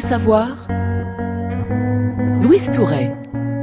savoir, Louise Touret.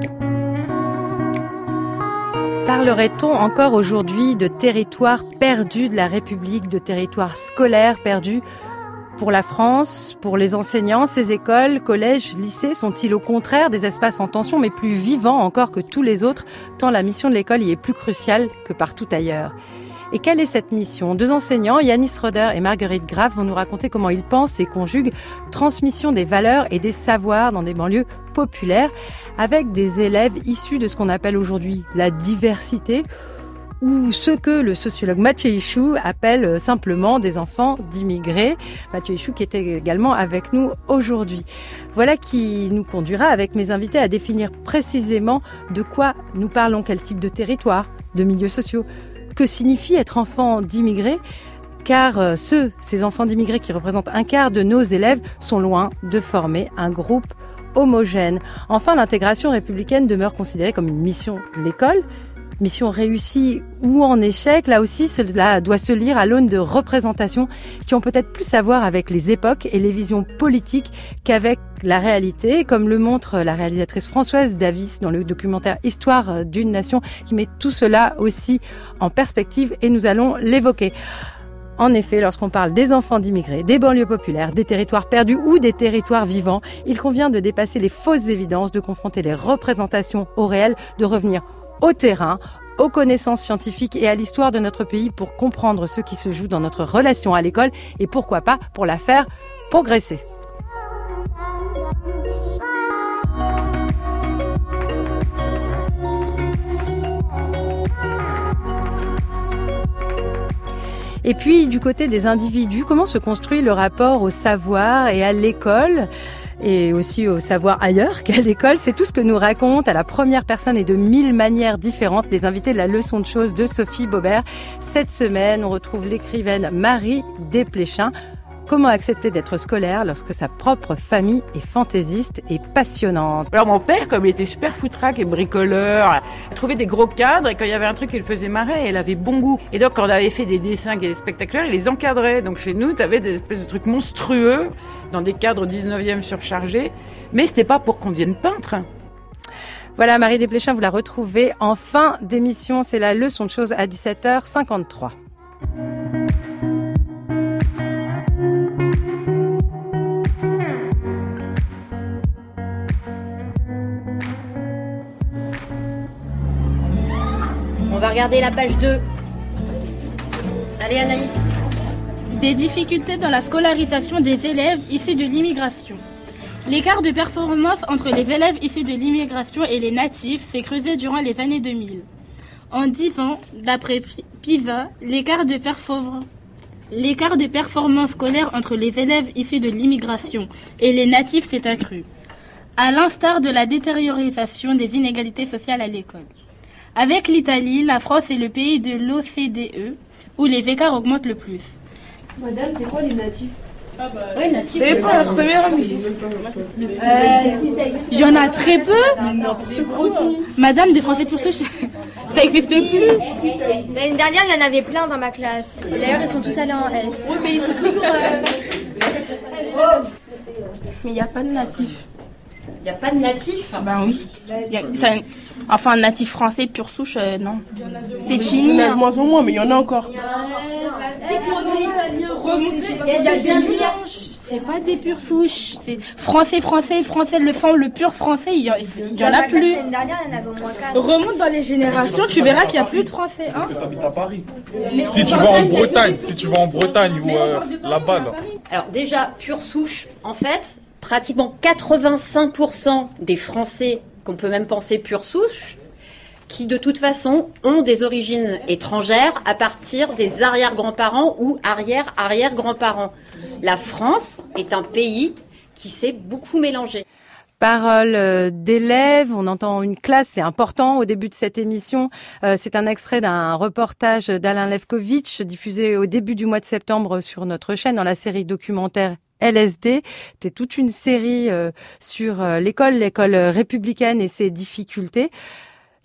Parlerait-on encore aujourd'hui de territoires perdus de la République, de territoires scolaires perdus pour la France, pour les enseignants? Ces écoles, collèges, lycées sont-ils au contraire des espaces en tension, mais plus vivants encore que tous les autres, tant la mission de l'école y est plus cruciale que partout ailleurs? Et quelle est cette mission? Deux enseignants, Yanis Roder et Marguerite Graff, vont nous raconter comment ils pensent et conjuguent transmission des valeurs et des savoirs dans des banlieues populaires avec des élèves issus de ce qu'on appelle aujourd'hui la diversité, ou ce que le sociologue Mathieu Ichou appelle simplement des enfants d'immigrés. Mathieu Ichou qui était également avec nous aujourd'hui. Voilà qui nous conduira avec mes invités à définir précisément de quoi nous parlons, quel type de territoire, de milieux sociaux. Que signifie être enfant d'immigrés? Car ces enfants d'immigrés qui représentent un quart de nos élèves sont loin de former un groupe homogène. Enfin, l'intégration républicaine demeure considérée comme une mission de l'école. Mission réussie ou en échec, là aussi, cela doit se lire à l'aune de représentations qui ont peut-être plus à voir avec les époques et les visions politiques qu'avec la réalité, comme le montre la réalisatrice Françoise Davis dans le documentaire Histoire d'une nation, qui met tout cela aussi en perspective et nous allons l'évoquer. En effet, lorsqu'on parle des enfants d'immigrés, des banlieues populaires, des territoires perdus ou des territoires vivants, il convient de dépasser les fausses évidences, de confronter les représentations au réel, de revenir au terrain, aux connaissances scientifiques et à l'histoire de notre pays pour comprendre ce qui se joue dans notre relation à l'école et pourquoi pas pour la faire progresser. Et puis, du côté des individus, comment se construit le rapport au savoir et à l'école ? Et aussi au savoir ailleurs qu'à l'école. C'est tout ce que nous racontent à la première personne et de 1000 manières différentes les invités de la leçon de choses de Sophie Baubert. Cette semaine, on retrouve l'écrivaine Marie Desplechin. Comment accepter d'être scolaire lorsque sa propre famille est fantaisiste et passionnante? Alors mon père, comme il était super foutraque et bricoleur, il trouvait des gros cadres et quand il y avait un truc qui le faisait marrer, il avait bon goût. Et donc quand on avait fait des dessins qui étaient spectaculaires, il les encadrait. Donc chez nous, tu avais des espèces de trucs monstrueux dans des cadres 19e surchargés. Mais c'était pas pour qu'on devienne peintre. Voilà, Marie Desplechin, vous la retrouvez en fin d'émission. C'est la leçon de choses à 17h53. On va regarder la page 2. Allez Anaïs. Des difficultés dans la scolarisation des élèves issus de l'immigration. L'écart de performance entre les élèves issus de l'immigration et les natifs s'est creusé durant les années 2000. En 10 ans, d'après PISA, l'écart de performance scolaire entre les élèves issus de l'immigration et les natifs s'est accru, à l'instar de la détériorisation des inégalités sociales à l'école. Avec l'Italie, la France est le pays de l'OCDE où les écarts augmentent le plus. Madame, c'est quoi les natifs? Oui, natifs. C'est pas notre meilleure amie. Il y en a très peu. Madame, des Français de pure souche, ça n'existe plus. L'année dernière, il y en avait plein dans ma classe. D'ailleurs, ils sont tous allés en S. Oui, mais ils sont toujours... Mais il n'y a pas de natifs. Il n'y a pas de natifs? Ben oui. Enfin, natif français, pure souche, non. C'est fini. Il y en a de moins en moins, mais il y en a encore. Il y a des mélanges. C'est pas des pures souches. C'est français, le pur français, il y en a plus. L'année dernière, il y en avait au moins 4. Remonte dans les générations, tu verras qu'il n'y a plus de français. Parce que tu habites à Paris. Si tu vas en Bretagne ou là-bas, là. Alors déjà, pure souche, en fait, pratiquement 85% des Français qu'on peut même penser pure souche, qui de toute façon ont des origines étrangères à partir des arrière-grands-parents ou arrière-arrière-grands-parents. La France est un pays qui s'est beaucoup mélangé. Parole d'élèves, on entend une classe, c'est important au début de cette émission. C'est un extrait d'un reportage d'Alain Lefkovitch diffusé au début du mois de septembre sur notre chaîne dans la série documentaire LSD. C'était toute une série sur l'école républicaine et ses difficultés.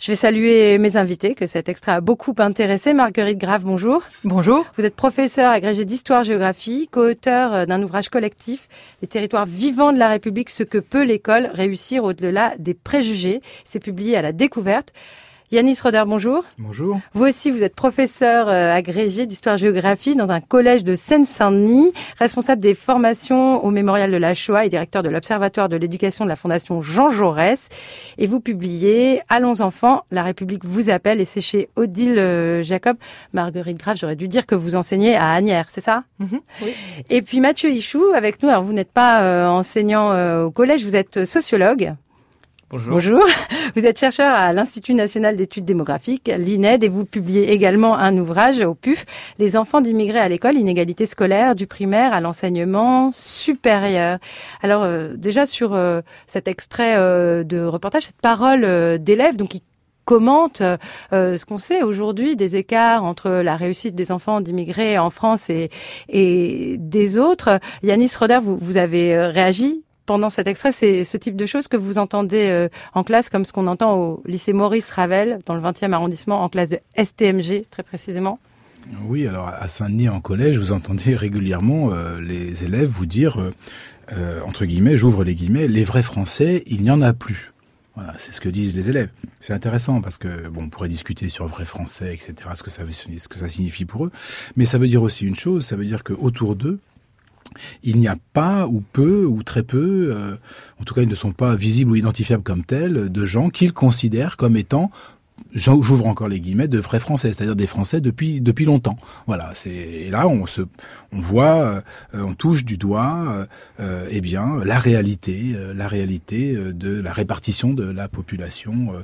Je vais saluer mes invités, que cet extrait a beaucoup intéressé. Marguerite Grave, bonjour. Bonjour. Vous êtes professeure agrégée d'histoire-géographie, co-auteur d'un ouvrage collectif, Les territoires vivants de la République, ce que peut l'école réussir au-delà des préjugés. C'est publié à La Découverte. Yanis Roder, bonjour. Bonjour. Vous aussi, vous êtes professeur agrégé d'histoire-géographie dans un collège de Seine-Saint-Denis, responsable des formations au Mémorial de la Shoah et directeur de l'Observatoire de l'éducation de la Fondation Jean Jaurès. Et vous publiez « Allons enfants, la République vous appelle » et c'est chez Odile Jacob. Marguerite Grave, j'aurais dû dire que vous enseignez à Asnières, c'est ça? Oui. Et puis Mathieu Ichou avec nous. Alors vous n'êtes pas enseignant au collège, vous êtes sociologue. Bonjour. Bonjour. Vous êtes chercheur à l'Institut national d'études démographiques, l'INED, et vous publiez également un ouvrage au PUF, Les enfants d'immigrés à l'école, inégalité scolaire, du primaire à l'enseignement supérieur. Alors déjà sur cet extrait de reportage, cette parole d'élèves, donc qui commente ce qu'on sait aujourd'hui des écarts entre la réussite des enfants d'immigrés en France et des autres. Yanis Roder, vous avez réagi pendant cet extrait, c'est ce type de choses que vous entendez en classe, comme ce qu'on entend au lycée Maurice Ravel, dans le 20e arrondissement, en classe de STMG, très précisément? Oui, alors à Saint-Denis, en collège, vous entendez régulièrement les élèves vous dire, entre guillemets, j'ouvre les guillemets, les vrais Français, il n'y en a plus. Voilà, c'est ce que disent les élèves. C'est intéressant parce que, bon, on pourrait discuter sur vrai français, etc., ce que ça signifie pour eux. Mais ça veut dire aussi une chose, ça veut dire qu'autour d'eux, il n'y a pas, ou peu, ou très peu, en tout cas ils ne sont pas visibles ou identifiables comme tels, de gens qu'ils considèrent comme étant, j'ouvre encore les guillemets, de vrais Français, c'est-à-dire des Français depuis longtemps. Voilà, et là on voit, on touche du doigt, eh bien la réalité de la répartition de la population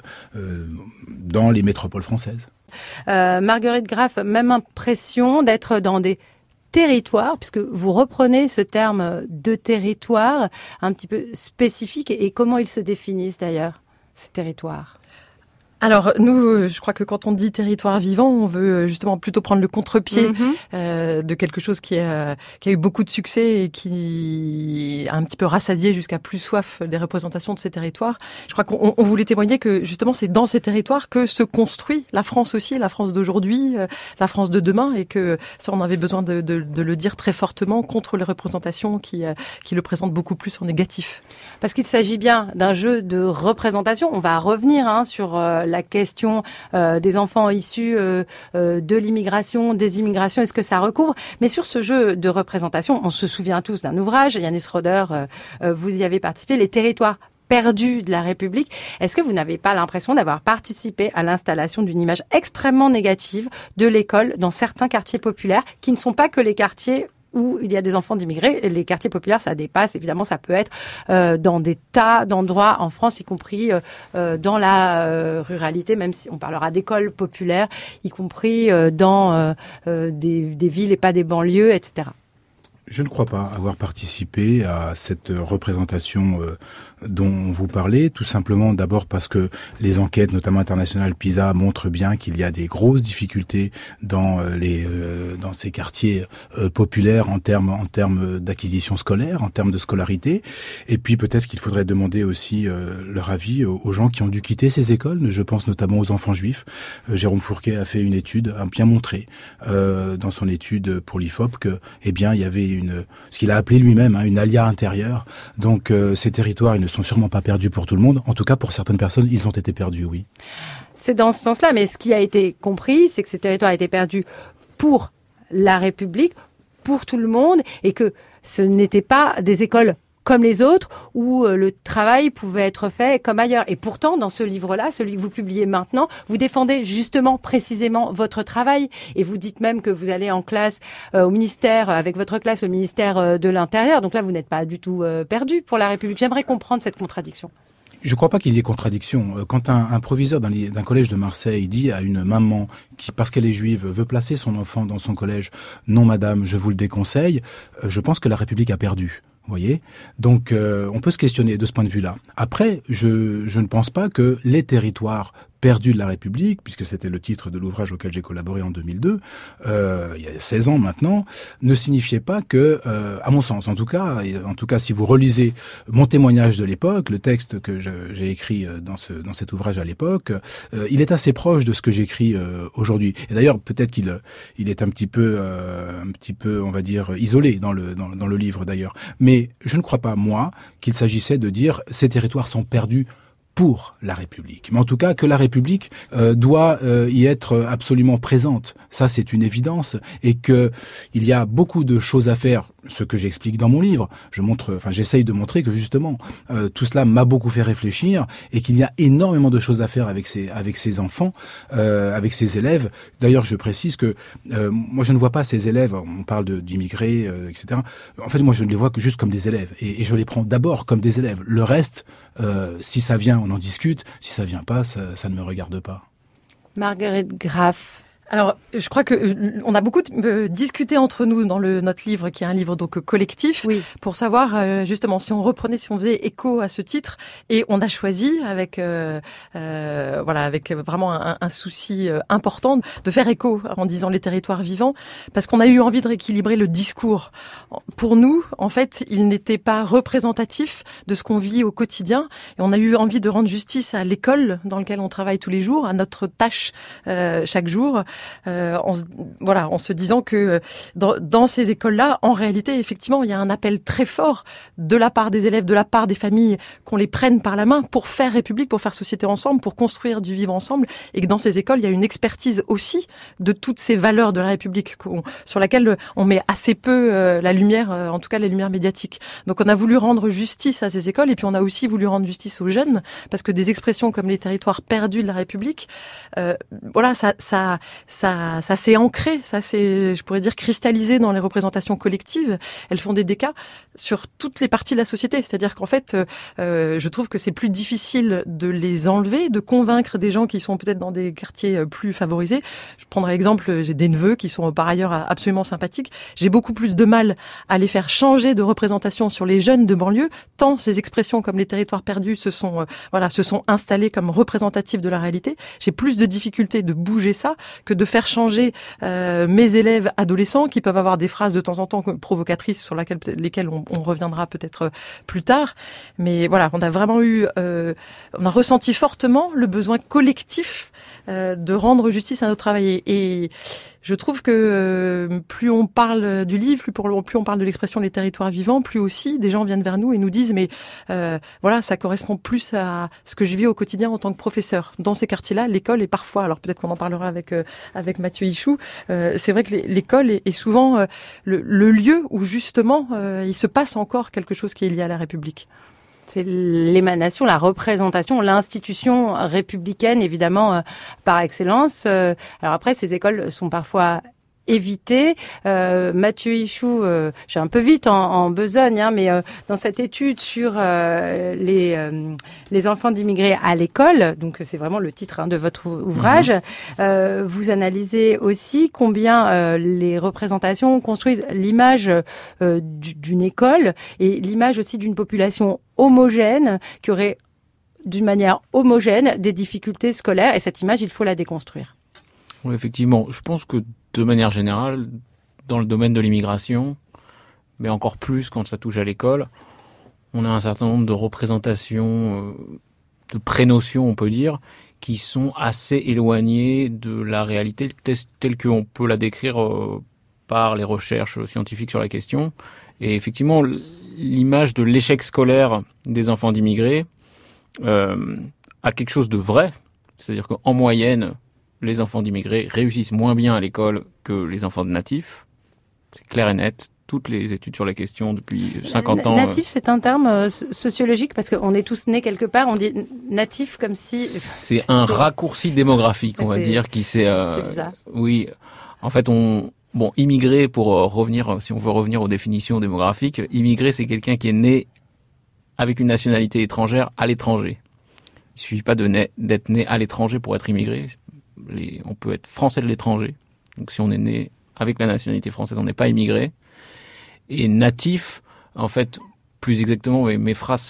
dans les métropoles françaises. Marguerite Graff, même impression d'être dans des territoire, puisque vous reprenez ce terme de territoire un petit peu spécifique, et comment ils se définissent d'ailleurs, ces territoires? Alors nous, je crois que quand on dit territoire vivant, on veut justement plutôt prendre le contre-pied de quelque chose qui a eu beaucoup de succès et qui a un petit peu rassasié jusqu'à plus soif des représentations de ces territoires. Je crois qu'on voulait témoigner que justement c'est dans ces territoires que se construit la France aussi, la France d'aujourd'hui, la France de demain, et que ça on avait besoin de le dire très fortement contre les représentations qui le présentent beaucoup plus en négatif. Parce qu'il s'agit bien d'un jeu de représentation. On va revenir sur la question des enfants issus de l'immigration, des immigrations, est-ce que ça recouvre? Mais sur ce jeu de représentation, on se souvient tous d'un ouvrage, Yanis Roder, vous y avez participé, Les territoires perdus de la République. Est-ce que vous n'avez pas l'impression d'avoir participé à l'installation d'une image extrêmement négative de l'école dans certains quartiers populaires, qui ne sont pas que les quartiers où il y a des enfants d'immigrés? Les quartiers populaires, ça dépasse, évidemment, ça peut être dans des tas d'endroits en France, y compris dans la ruralité, même si on parlera d'écoles populaires, y compris dans des villes et pas des banlieues, etc. Je ne crois pas avoir participé à cette représentation dont vous parlez, tout simplement d'abord parce que les enquêtes, notamment internationales PISA, montrent bien qu'il y a des grosses difficultés dans ces quartiers populaires en termes d'acquisition scolaire, en termes de scolarité. Et puis peut-être qu'il faudrait demander aussi leur avis aux gens qui ont dû quitter ces écoles. Je pense notamment aux enfants juifs. Jérôme Fourquet a fait une étude, a bien montré dans son étude pour l'IFOP que, eh bien, il y avait ce qu'il a appelé lui-même une alia intérieure. Donc ces territoires, ils ne sont sûrement pas perdus pour tout le monde. En tout cas, pour certaines personnes, ils ont été perdus, oui. C'est dans ce sens-là, mais ce qui a été compris, c'est que ces territoires étaient perdus pour la République, pour tout le monde, et que ce n'étaient pas des écoles comme les autres, où le travail pouvait être fait comme ailleurs. Et pourtant, dans ce livre-là, celui que vous publiez maintenant, vous défendez justement, précisément, votre travail. Et vous dites même que vous allez en classe au ministère, avec votre classe au ministère de l'Intérieur. Donc là, vous n'êtes pas du tout perdu pour la République. J'aimerais comprendre cette contradiction. Je ne crois pas qu'il y ait contradiction. Quand un proviseur d'un collège de Marseille dit à une maman qui, parce qu'elle est juive, veut placer son enfant dans son collège, non madame, je vous le déconseille, je pense que la République a perdu. Vous voyez, donc on peut se questionner de ce point de vue-là. Après, je ne pense pas que les territoires perdus de la République, puisque c'était le titre de l'ouvrage auquel j'ai collaboré en 2002, il y a 16 ans maintenant, ne signifiait pas que, à mon sens en tout cas si vous relisez mon témoignage de l'époque, le texte que j'ai écrit dans cet ouvrage à l'époque, il est assez proche de ce que j'écris aujourd'hui. Et d'ailleurs, peut-être qu'il est un petit peu, on va dire, isolé dans le livre d'ailleurs. Mais je ne crois pas, moi, qu'il s'agissait de dire ces territoires sont perdus pour la République. Mais en tout cas, que la République doit y être absolument présente. Ça, c'est une évidence. Et que il y a beaucoup de choses à faire, ce que j'explique dans mon livre. J'essaye de montrer que justement, tout cela m'a beaucoup fait réfléchir et qu'il y a énormément de choses à faire avec ces enfants, avec ces élèves. D'ailleurs, je précise que moi, je ne vois pas ces élèves, on parle d'immigrés, etc. En fait, moi, je ne les vois que juste comme des élèves. Et je les prends d'abord comme des élèves. Le reste, si ça vient, on en discute. Si ça vient pas, ça ne me regarde pas. Marguerite Graff. Alors, je crois que on a beaucoup discuté entre nous dans notre livre, qui est un livre donc collectif, oui, pour savoir justement si on faisait écho à ce titre, et on a choisi avec avec vraiment un souci important de faire écho en disant les territoires vivants, parce qu'on a eu envie de rééquilibrer le discours. Pour nous, en fait, il n'était pas représentatif de ce qu'on vit au quotidien, et on a eu envie de rendre justice à l'école dans laquelle on travaille tous les jours, à notre tâche chaque jour. En se disant que dans ces écoles-là, en réalité, effectivement, il y a un appel très fort de la part des élèves, de la part des familles, qu'on les prenne par la main pour faire République, pour faire société ensemble, pour construire du vivre ensemble, et que dans ces écoles, il y a une expertise aussi de toutes ces valeurs de la République sur laquelle on met assez peu la lumière, en tout cas les lumières médiatiques. Donc on a voulu rendre justice à ces écoles, et puis on a aussi voulu rendre justice aux jeunes, parce que des expressions comme les territoires perdus de la République, ça s'est ancré, ça s'est, je pourrais dire, cristallisé dans les représentations collectives. Elles font des dégâts sur toutes les parties de la société. C'est-à-dire qu'en fait, je trouve que c'est plus difficile de les enlever, de convaincre des gens qui sont peut-être dans des quartiers plus favorisés. Je prendrai l'exemple, j'ai des neveux qui sont par ailleurs absolument sympathiques. J'ai beaucoup plus de mal à les faire changer de représentation sur les jeunes de banlieue, tant ces expressions comme les territoires perdus se sont installées comme représentatives de la réalité. J'ai plus de difficultés de bouger ça que de faire changer mes élèves adolescents qui peuvent avoir des phrases de temps en temps provocatrices sur lesquelles on reviendra peut-être plus tard. Mais voilà, on a vraiment on a ressenti fortement le besoin collectif de rendre justice à notre travail. Et je trouve que plus on parle du livre, plus on parle de l'expression les territoires vivants, plus aussi des gens viennent vers nous et nous disent mais ça correspond plus à ce que je vis au quotidien en tant que professeur. Dans ces quartiers-là, l'école est parfois, alors peut-être qu'on en parlera avec Mathieu Hichou, c'est vrai que l'école est souvent le lieu où justement il se passe encore quelque chose qui est lié à la République. C'est l'émanation, la représentation, l'institution républicaine, évidemment, par excellence. Alors après, ces écoles sont parfois évitées. Mathieu Hichou, j'ai un peu vite en besogne, mais dans cette étude sur les enfants d'immigrés à l'école, donc c'est vraiment le titre de votre ouvrage, vous analysez aussi combien les représentations construisent l'image d'une école et l'image aussi d'une population homogène qui aurait d'une manière homogène des difficultés scolaires, et cette image, il faut la déconstruire. Oui, effectivement. Je pense que de manière générale, dans le domaine de l'immigration, mais encore plus quand ça touche à l'école, on a un certain nombre de représentations, de prénotions, on peut dire, qui sont assez éloignées de la réalité telle qu'on peut la décrire par les recherches scientifiques sur la question. Et effectivement, l'image de l'échec scolaire des enfants d'immigrés a quelque chose de vrai. C'est-à-dire qu'en moyenne, les enfants d'immigrés réussissent moins bien à l'école que les enfants de natifs. C'est clair et net. Toutes les études sur la question depuis 50 ans. Natif, c'est un terme sociologique parce qu'on est tous nés quelque part. On dit natif comme si... C'est un raccourci démographique, on va dire, qui c'est... c'est bizarre. Oui. En fait, immigré, pour revenir, si on veut revenir aux définitions démographiques, immigré, c'est quelqu'un qui est né avec une nationalité étrangère à l'étranger. Il suffit pas d'être né à l'étranger pour être immigré. On peut être français de l'étranger. Donc si on est né avec la nationalité française, on n'est pas immigré. Et natif, en fait, plus exactement, mes phrases seraient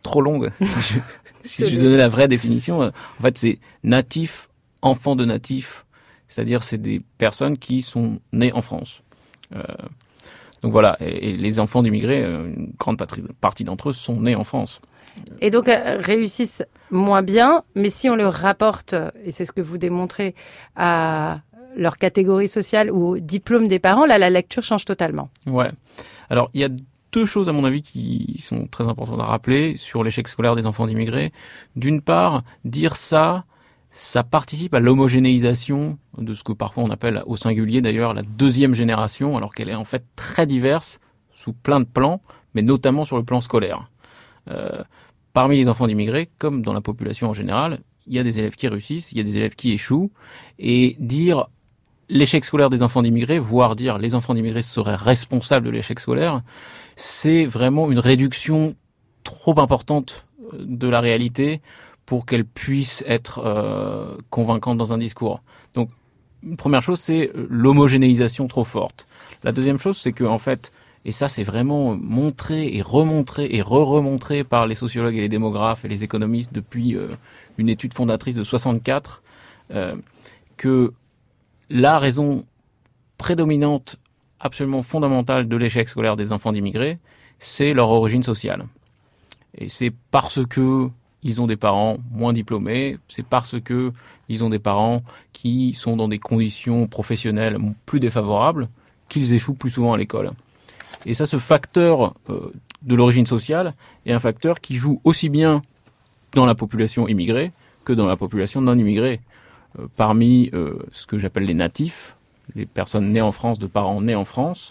trop longue. Si je donnais la vraie définition, en fait, c'est natif, enfant de natif. C'est-à-dire, c'est des personnes qui sont nées en France. Donc voilà, et les enfants d'immigrés, une grande partie d'entre eux sont nés en France. Et donc réussissent moins bien, mais si on le rapporte, et c'est ce que vous démontrez, à leur catégorie sociale ou au diplôme des parents, là la lecture change totalement. Ouais. Alors il y a deux choses à mon avis qui sont très importantes à rappeler sur l'échec scolaire des enfants d'immigrés. D'une part, dire ça participe à l'homogénéisation de ce que parfois on appelle au singulier d'ailleurs la deuxième génération, alors qu'elle est en fait très diverse sous plein de plans, mais notamment sur le plan scolaire. Parmi les enfants d'immigrés, comme dans la population en général, il y a des élèves qui réussissent, il y a des élèves qui échouent, et dire l'échec scolaire des enfants d'immigrés, voire dire les enfants d'immigrés seraient responsables de l'échec scolaire, c'est vraiment une réduction trop importante de la réalité pour qu'elle puisse être convaincante dans un discours. Donc, une première chose, c'est l'homogénéisation trop forte. La deuxième chose, c'est que en fait, et ça, c'est vraiment montré et remontré et re-remontré par les sociologues et les démographes et les économistes depuis une étude fondatrice de 64, que la raison prédominante, absolument fondamentale de l'échec scolaire des enfants d'immigrés, c'est leur origine sociale. Et c'est parce que ils ont des parents moins diplômés, c'est parce que ils ont des parents qui sont dans des conditions professionnelles plus défavorables qu'ils échouent plus souvent à l'école. Et ça, ce facteur de l'origine sociale est un facteur qui joue aussi bien dans la population immigrée que dans la population non immigrée. Parmi ce que j'appelle les natifs, les personnes nées en France, de parents nés en France,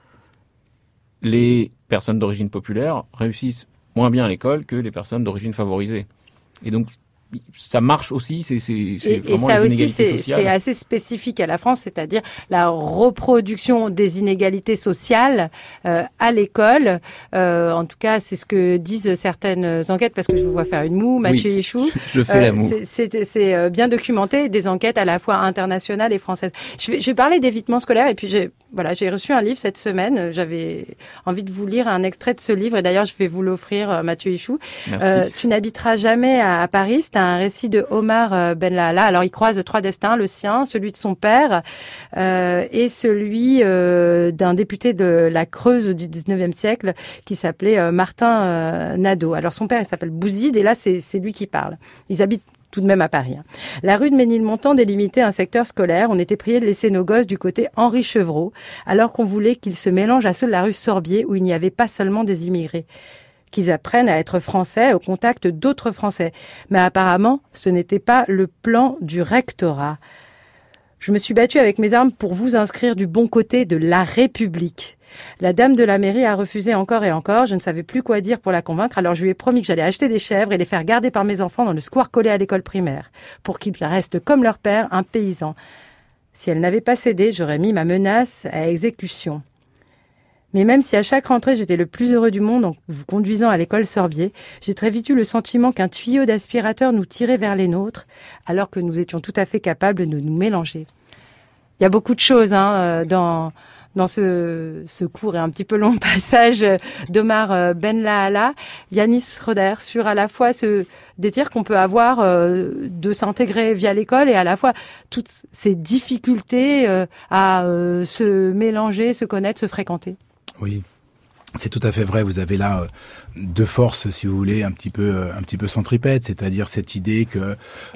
les personnes d'origine populaire réussissent moins bien à l'école que les personnes d'origine favorisée. Et donc, ça marche aussi, c'est vraiment ça les aussi, inégalités sociales. C'est assez spécifique à la France, c'est-à-dire la reproduction des inégalités sociales à l'école. En tout cas, c'est ce que disent certaines enquêtes, parce que je vous vois faire une moue, Mathieu Hichou. Je fais la moue. C'est bien documenté, des enquêtes à la fois internationales et françaises. Je vais parler d'évitement scolaire, et puis j'ai reçu un livre cette semaine. J'avais envie de vous lire un extrait de ce livre, et d'ailleurs, je vais vous l'offrir, Mathieu Hichou. Tu n'habiteras jamais à Paris. C'est un récit de Omar Ben Laala. Alors, il croise 3 destins, le sien, celui de son père et celui d'un député de la Creuse du 19e siècle qui s'appelait Martin Nadeau. Alors, son père, il s'appelle Bouzid, et là, c'est lui qui parle. Ils habitent tout de même à Paris. La rue de Ménilmontant délimitait un secteur scolaire. On était priés de laisser nos gosses du côté Henri Chevreau, alors qu'on voulait qu'ils se mélangent à ceux de la rue Sorbier, où il n'y avait pas seulement des immigrés, qu'ils apprennent à être français au contact d'autres Français. Mais apparemment, ce n'était pas le plan du rectorat. Je me suis battue avec mes armes pour vous inscrire du bon côté de la République. La dame de la mairie a refusé encore et encore. Je ne savais plus quoi dire pour la convaincre, alors je lui ai promis que j'allais acheter des chèvres et les faire garder par mes enfants dans le square collé à l'école primaire, pour qu'ils restent comme leur père, un paysan. Si elle n'avait pas cédé, j'aurais mis ma menace à exécution. Mais même si à chaque rentrée j'étais le plus heureux du monde en vous conduisant à l'école Sorbier, j'ai très vite eu le sentiment qu'un tuyau d'aspirateur nous tirait vers les nôtres, alors que nous étions tout à fait capables de nous mélanger. Il y a beaucoup de choses dans ce court et un petit peu long passage d'Omar Ben Laala, Yanis Roder, sur à la fois ce désir qu'on peut avoir de s'intégrer via l'école et à la fois toutes ces difficultés à se mélanger, se connaître, se fréquenter. Oui, c'est tout à fait vrai. Vous avez là deux forces, si vous voulez, un petit peu centripètes, c'est-à-dire cette idée que,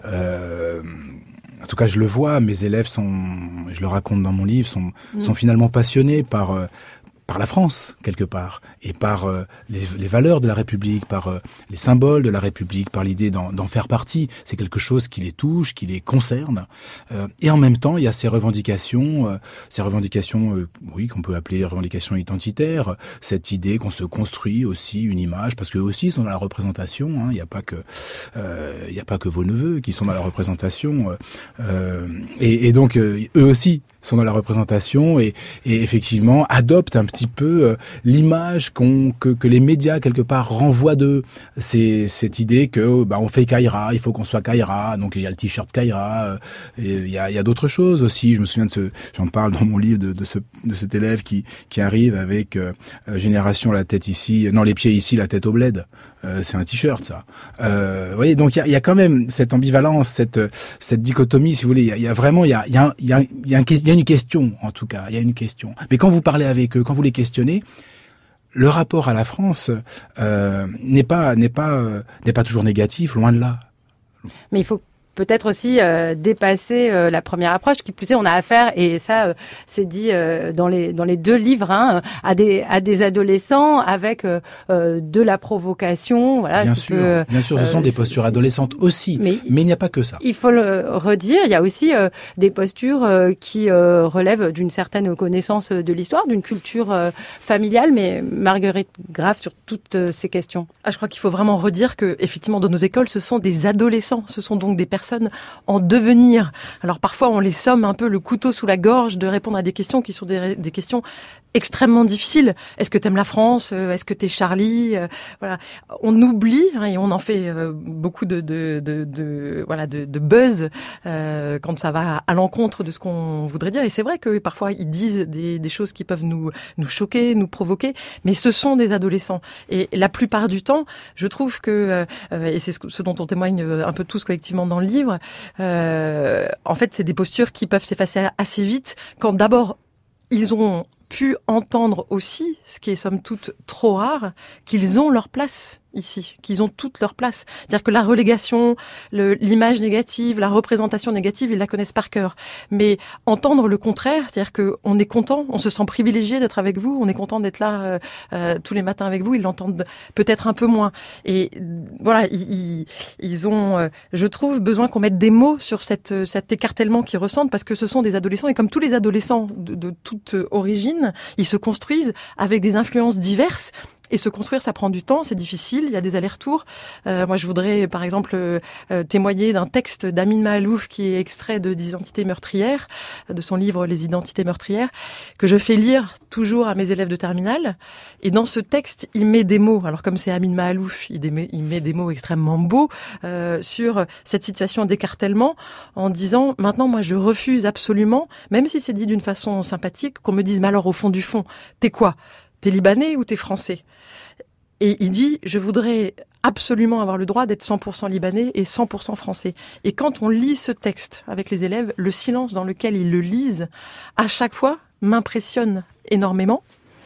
en tout cas, je le vois, mes élèves je le raconte dans mon livre, sont finalement passionnés par la France, quelque part, et par les valeurs de la République, par les symboles de la République, par l'idée d'en faire partie. C'est quelque chose qui les touche, qui les concerne. Et en même temps, il y a ces revendications, oui, qu'on peut appeler revendications identitaires, cette idée qu'on se construit aussi une image, parce qu'eux aussi sont dans la représentation. Il n'y a pas que vos neveux qui sont dans la représentation. Et donc, eux aussi sont dans la représentation et effectivement adoptent un petit peu l'image que les médias quelque part renvoient d'eux. C'est cette idée que on fait Caïra, il faut qu'on soit Caïra, donc il y a le t-shirt Caïra, et il y a d'autres choses aussi. Je me souviens j'en parle dans mon livre de cet élève qui arrive avec génération la tête ici, non les pieds ici, la tête au bled. C'est un t-shirt ça. Vous voyez, donc il y a quand même cette ambivalence, cette dichotomie, si vous voulez. Il y a vraiment il y a une question en tout cas. Il y a une question. Mais quand vous parlez avec eux, quand vous les questionnez, le rapport à la France n'est pas toujours négatif, loin de là. Mais il faut peut-être aussi dépasser la première approche, qui plus est, on a affaire, et ça c'est dit dans les deux livres, à des adolescents avec de la provocation. Voilà, bien sûr, ce sont des postures adolescentes aussi, mais il n'y a pas que ça. Il faut le redire, il y a aussi des postures qui relèvent d'une certaine connaissance de l'histoire, d'une culture familiale, mais Marguerite Graff, sur toutes ces questions. Je crois qu'il faut vraiment redire que, effectivement, dans nos écoles, ce sont des adolescents, ce sont donc des personnes en devenir. Alors parfois on les somme un peu le couteau sous la gorge de répondre à des questions qui sont des questions extrêmement difficiles. Est-ce que t'aimes la France ? Est-ce que t'es Charlie ? Voilà. On oublie, et on en fait beaucoup de buzz quand ça va à l'encontre de ce qu'on voudrait dire. Et c'est vrai que parfois ils disent des choses qui peuvent nous choquer, nous provoquer, mais ce sont des adolescents. Et la plupart du temps, je trouve que, et c'est ce dont on témoigne un peu tous collectivement dans le livre, en fait c'est des postures qui peuvent s'effacer assez vite quand d'abord ils ont pu entendre aussi, ce qui est somme toute trop rare, qu'ils ont leur place ici, qu'ils ont toute leur place. C'est-à-dire que la relégation, l'image négative, la représentation négative, ils la connaissent par cœur. Mais entendre le contraire, c'est-à-dire qu'on est content, on se sent privilégié d'être avec vous, on est content d'être là tous les matins avec vous, ils l'entendent peut-être un peu moins. Et voilà, ils ont, je trouve, besoin qu'on mette des mots sur cet écartèlement qu'ils ressentent, parce que ce sont des adolescents, et comme tous les adolescents de toute origine, ils se construisent avec des influences diverses. Et se construire, ça prend du temps, c'est difficile, il y a des allers-retours. Moi, je voudrais, par exemple, témoigner d'un texte d'Amin Mahalouf qui est extrait des Identités meurtrières, de son livre Les Identités meurtrières, que je fais lire toujours à mes élèves de terminale. Et dans ce texte, il met des mots, alors comme c'est Amin Mahalouf, il met des mots extrêmement beaux sur cette situation d'écartèlement, en disant, maintenant, moi, je refuse absolument, même si c'est dit d'une façon sympathique, qu'on me dise, mais alors, au fond du fond, t'es quoi ? T'es libanais ou t'es français ? Et il dit, je voudrais absolument avoir le droit d'être 100% libanais et 100% français. Et quand on lit ce texte avec les élèves, le silence dans lequel ils le lisent, à chaque fois, m'impressionne énormément.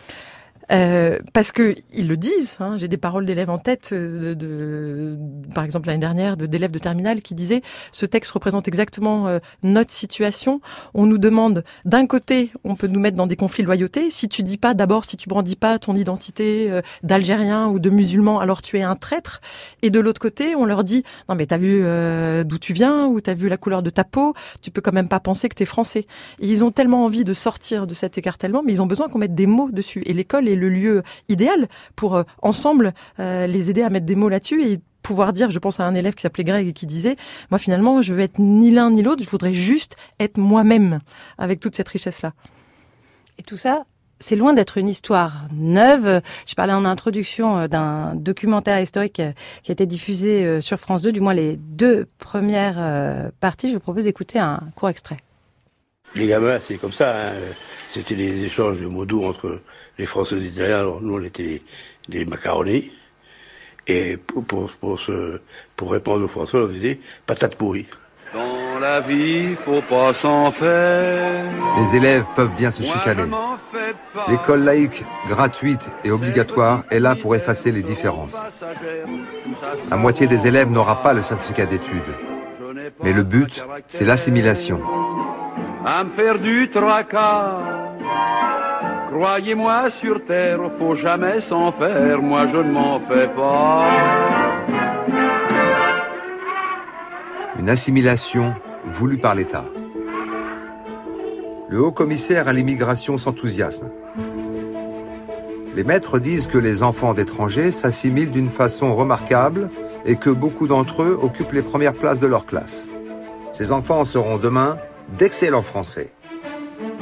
Parce que ils le disent, j'ai des paroles d'élèves en tête, par exemple l'année dernière, d'élèves de terminale qui disaient « Ce texte représente exactement notre situation. On nous demande, d'un côté, on peut nous mettre dans des conflits de loyauté. Si tu dis pas d'abord, si tu brandis pas ton identité d'Algérien ou de musulman, alors tu es un traître. Et de l'autre côté, on leur dit « Non mais t'as vu d'où tu viens ou t'as vu la couleur de ta peau, tu peux quand même pas penser que t'es français. » Et ils ont tellement envie de sortir de cet écartèlement, mais ils ont besoin qu'on mette des mots dessus. Et l'école est le lieu idéal pour ensemble les aider à mettre des mots là-dessus et pouvoir dire, je pense à un élève qui s'appelait Greg et qui disait, moi finalement je veux être ni l'un ni l'autre, je voudrais juste être moi-même avec toute cette richesse-là. Et tout ça, c'est loin d'être une histoire neuve. Je parlais en introduction d'un documentaire historique qui a été diffusé sur France 2, du moins les 2 premières parties. Je vous propose d'écouter un court extrait. Les gamins, c'est comme ça, c'était les échanges de mots doux entre les Français et les Italiens. Alors, nous, on était des macaronis. Et pour répondre aux Français, on disait patate pourrie. Dans la vie, faut pas s'en faire. Les élèves peuvent bien se chicaner. L'école laïque, gratuite et obligatoire, est là pour effacer les différences. La moitié des élèves n'aura pas le certificat d'études. Mais le but, c'est l'assimilation. À me faire du tracas. Croyez-moi, sur terre, faut jamais s'en faire. Moi, je ne m'en fais pas. Une assimilation voulue par l'État. Le haut-commissaire à l'immigration s'enthousiasme. Les maîtres disent que les enfants d'étrangers s'assimilent d'une façon remarquable et que beaucoup d'entre eux occupent les premières places de leur classe. Ces enfants seront demain d'excellents Français.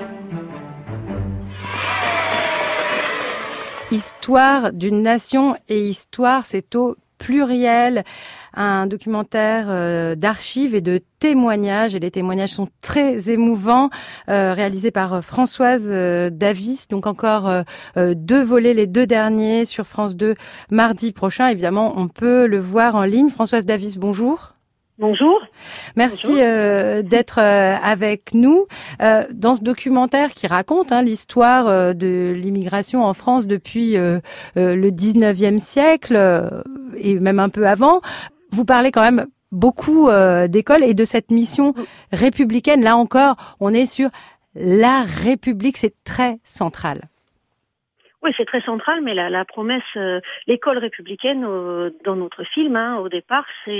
Histoire d'une nation et histoire, c'est au pluriel. Un documentaire d'archives et de témoignages. Et les témoignages sont très émouvants, réalisés par Françoise Davis. Donc encore 2 volets, les 2 derniers sur France 2 mardi prochain. Évidemment, on peut le voir en ligne. Françoise Davis, bonjour. Bonjour. Merci d'être avec nous dans ce documentaire qui raconte l'histoire de l'immigration en France depuis le 19e siècle et même un peu avant. Vous parlez quand même beaucoup d'écoles et de cette mission républicaine. Là encore, on est sur la République, c'est très central. Oui, c'est très central, mais la promesse, l'école républicaine dans notre film, au départ, c'est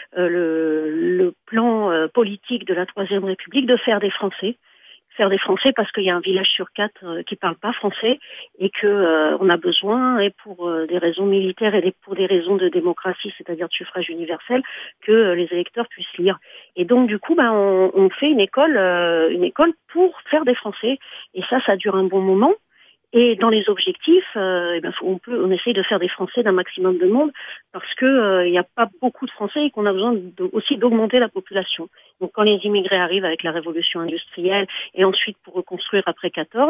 le plan politique de la Troisième République de faire des Français parce qu'il y a un village sur 4 qui parle pas français et que on a besoin, et pour des raisons militaires et pour des raisons de démocratie, c'est-à-dire de suffrage universel, que les électeurs puissent lire. Et donc du coup, on fait une école pour faire des Français, et ça dure un bon moment. Et dans les objectifs, on essaye de faire des Français d'un maximum de monde parce que il n'y a pas beaucoup de Français et qu'on a besoin aussi d'augmenter la population. Donc quand les immigrés arrivent avec la révolution industrielle et ensuite pour reconstruire après 14,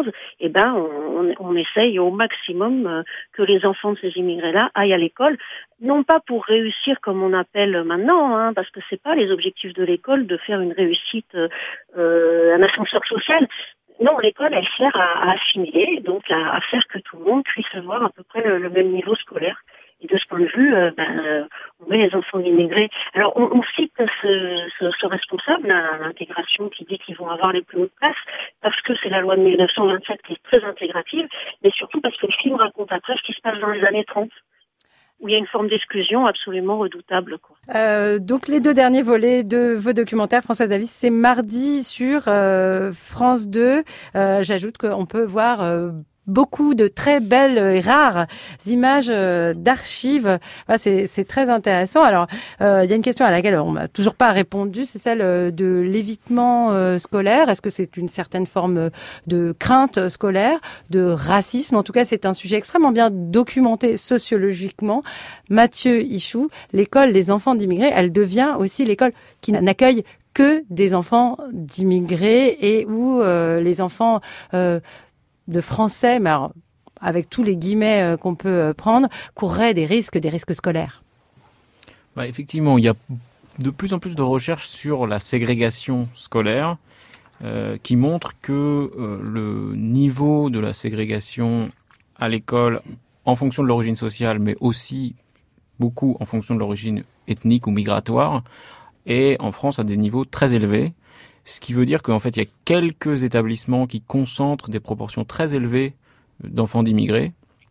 on essaye au maximum que les enfants de ces immigrés-là aillent à l'école, non pas pour réussir comme on appelle maintenant, parce que c'est pas les objectifs de l'école de faire une réussite, un ascenseur social. Non, l'école, elle sert à assimiler, donc à faire que tout le monde puisse avoir à peu près le même niveau scolaire. Et de ce point de vue, on met les enfants d'immigrés. Alors, on cite ce responsable à l'intégration qui dit qu'ils vont avoir les plus hautes places parce que c'est la loi de 1927 qui est très intégrative, mais surtout parce que le film raconte après ce qui se passe dans les années 30. Où il y a une forme d'exclusion absolument redoutable, quoi. Donc les 2 derniers volets de vos documentaires, Françoise Davis, c'est mardi sur France 2. J'ajoute qu'on peut voir beaucoup de très belles et rares images d'archives. C'est très intéressant. Alors, il y a une question à laquelle on m'a toujours pas répondu, c'est celle de l'évitement scolaire. Est-ce que c'est une certaine forme de crainte scolaire, de racisme? En tout cas, c'est un sujet extrêmement bien documenté sociologiquement. Mathieu Ichou, l'école des enfants d'immigrés, elle devient aussi l'école qui n'accueille que des enfants d'immigrés et où les enfants de français, mais alors, avec tous les guillemets qu'on peut prendre, courraient des risques scolaires. Effectivement, il y a de plus en plus de recherches sur la ségrégation scolaire qui montrent que le niveau de la ségrégation à l'école, en fonction de l'origine sociale, mais aussi beaucoup en fonction de l'origine ethnique ou migratoire, est en France à des niveaux très élevés. Ce qui veut dire qu'en fait, il y a quelques établissements qui concentrent des proportions très élevées d'enfants d'immigrés.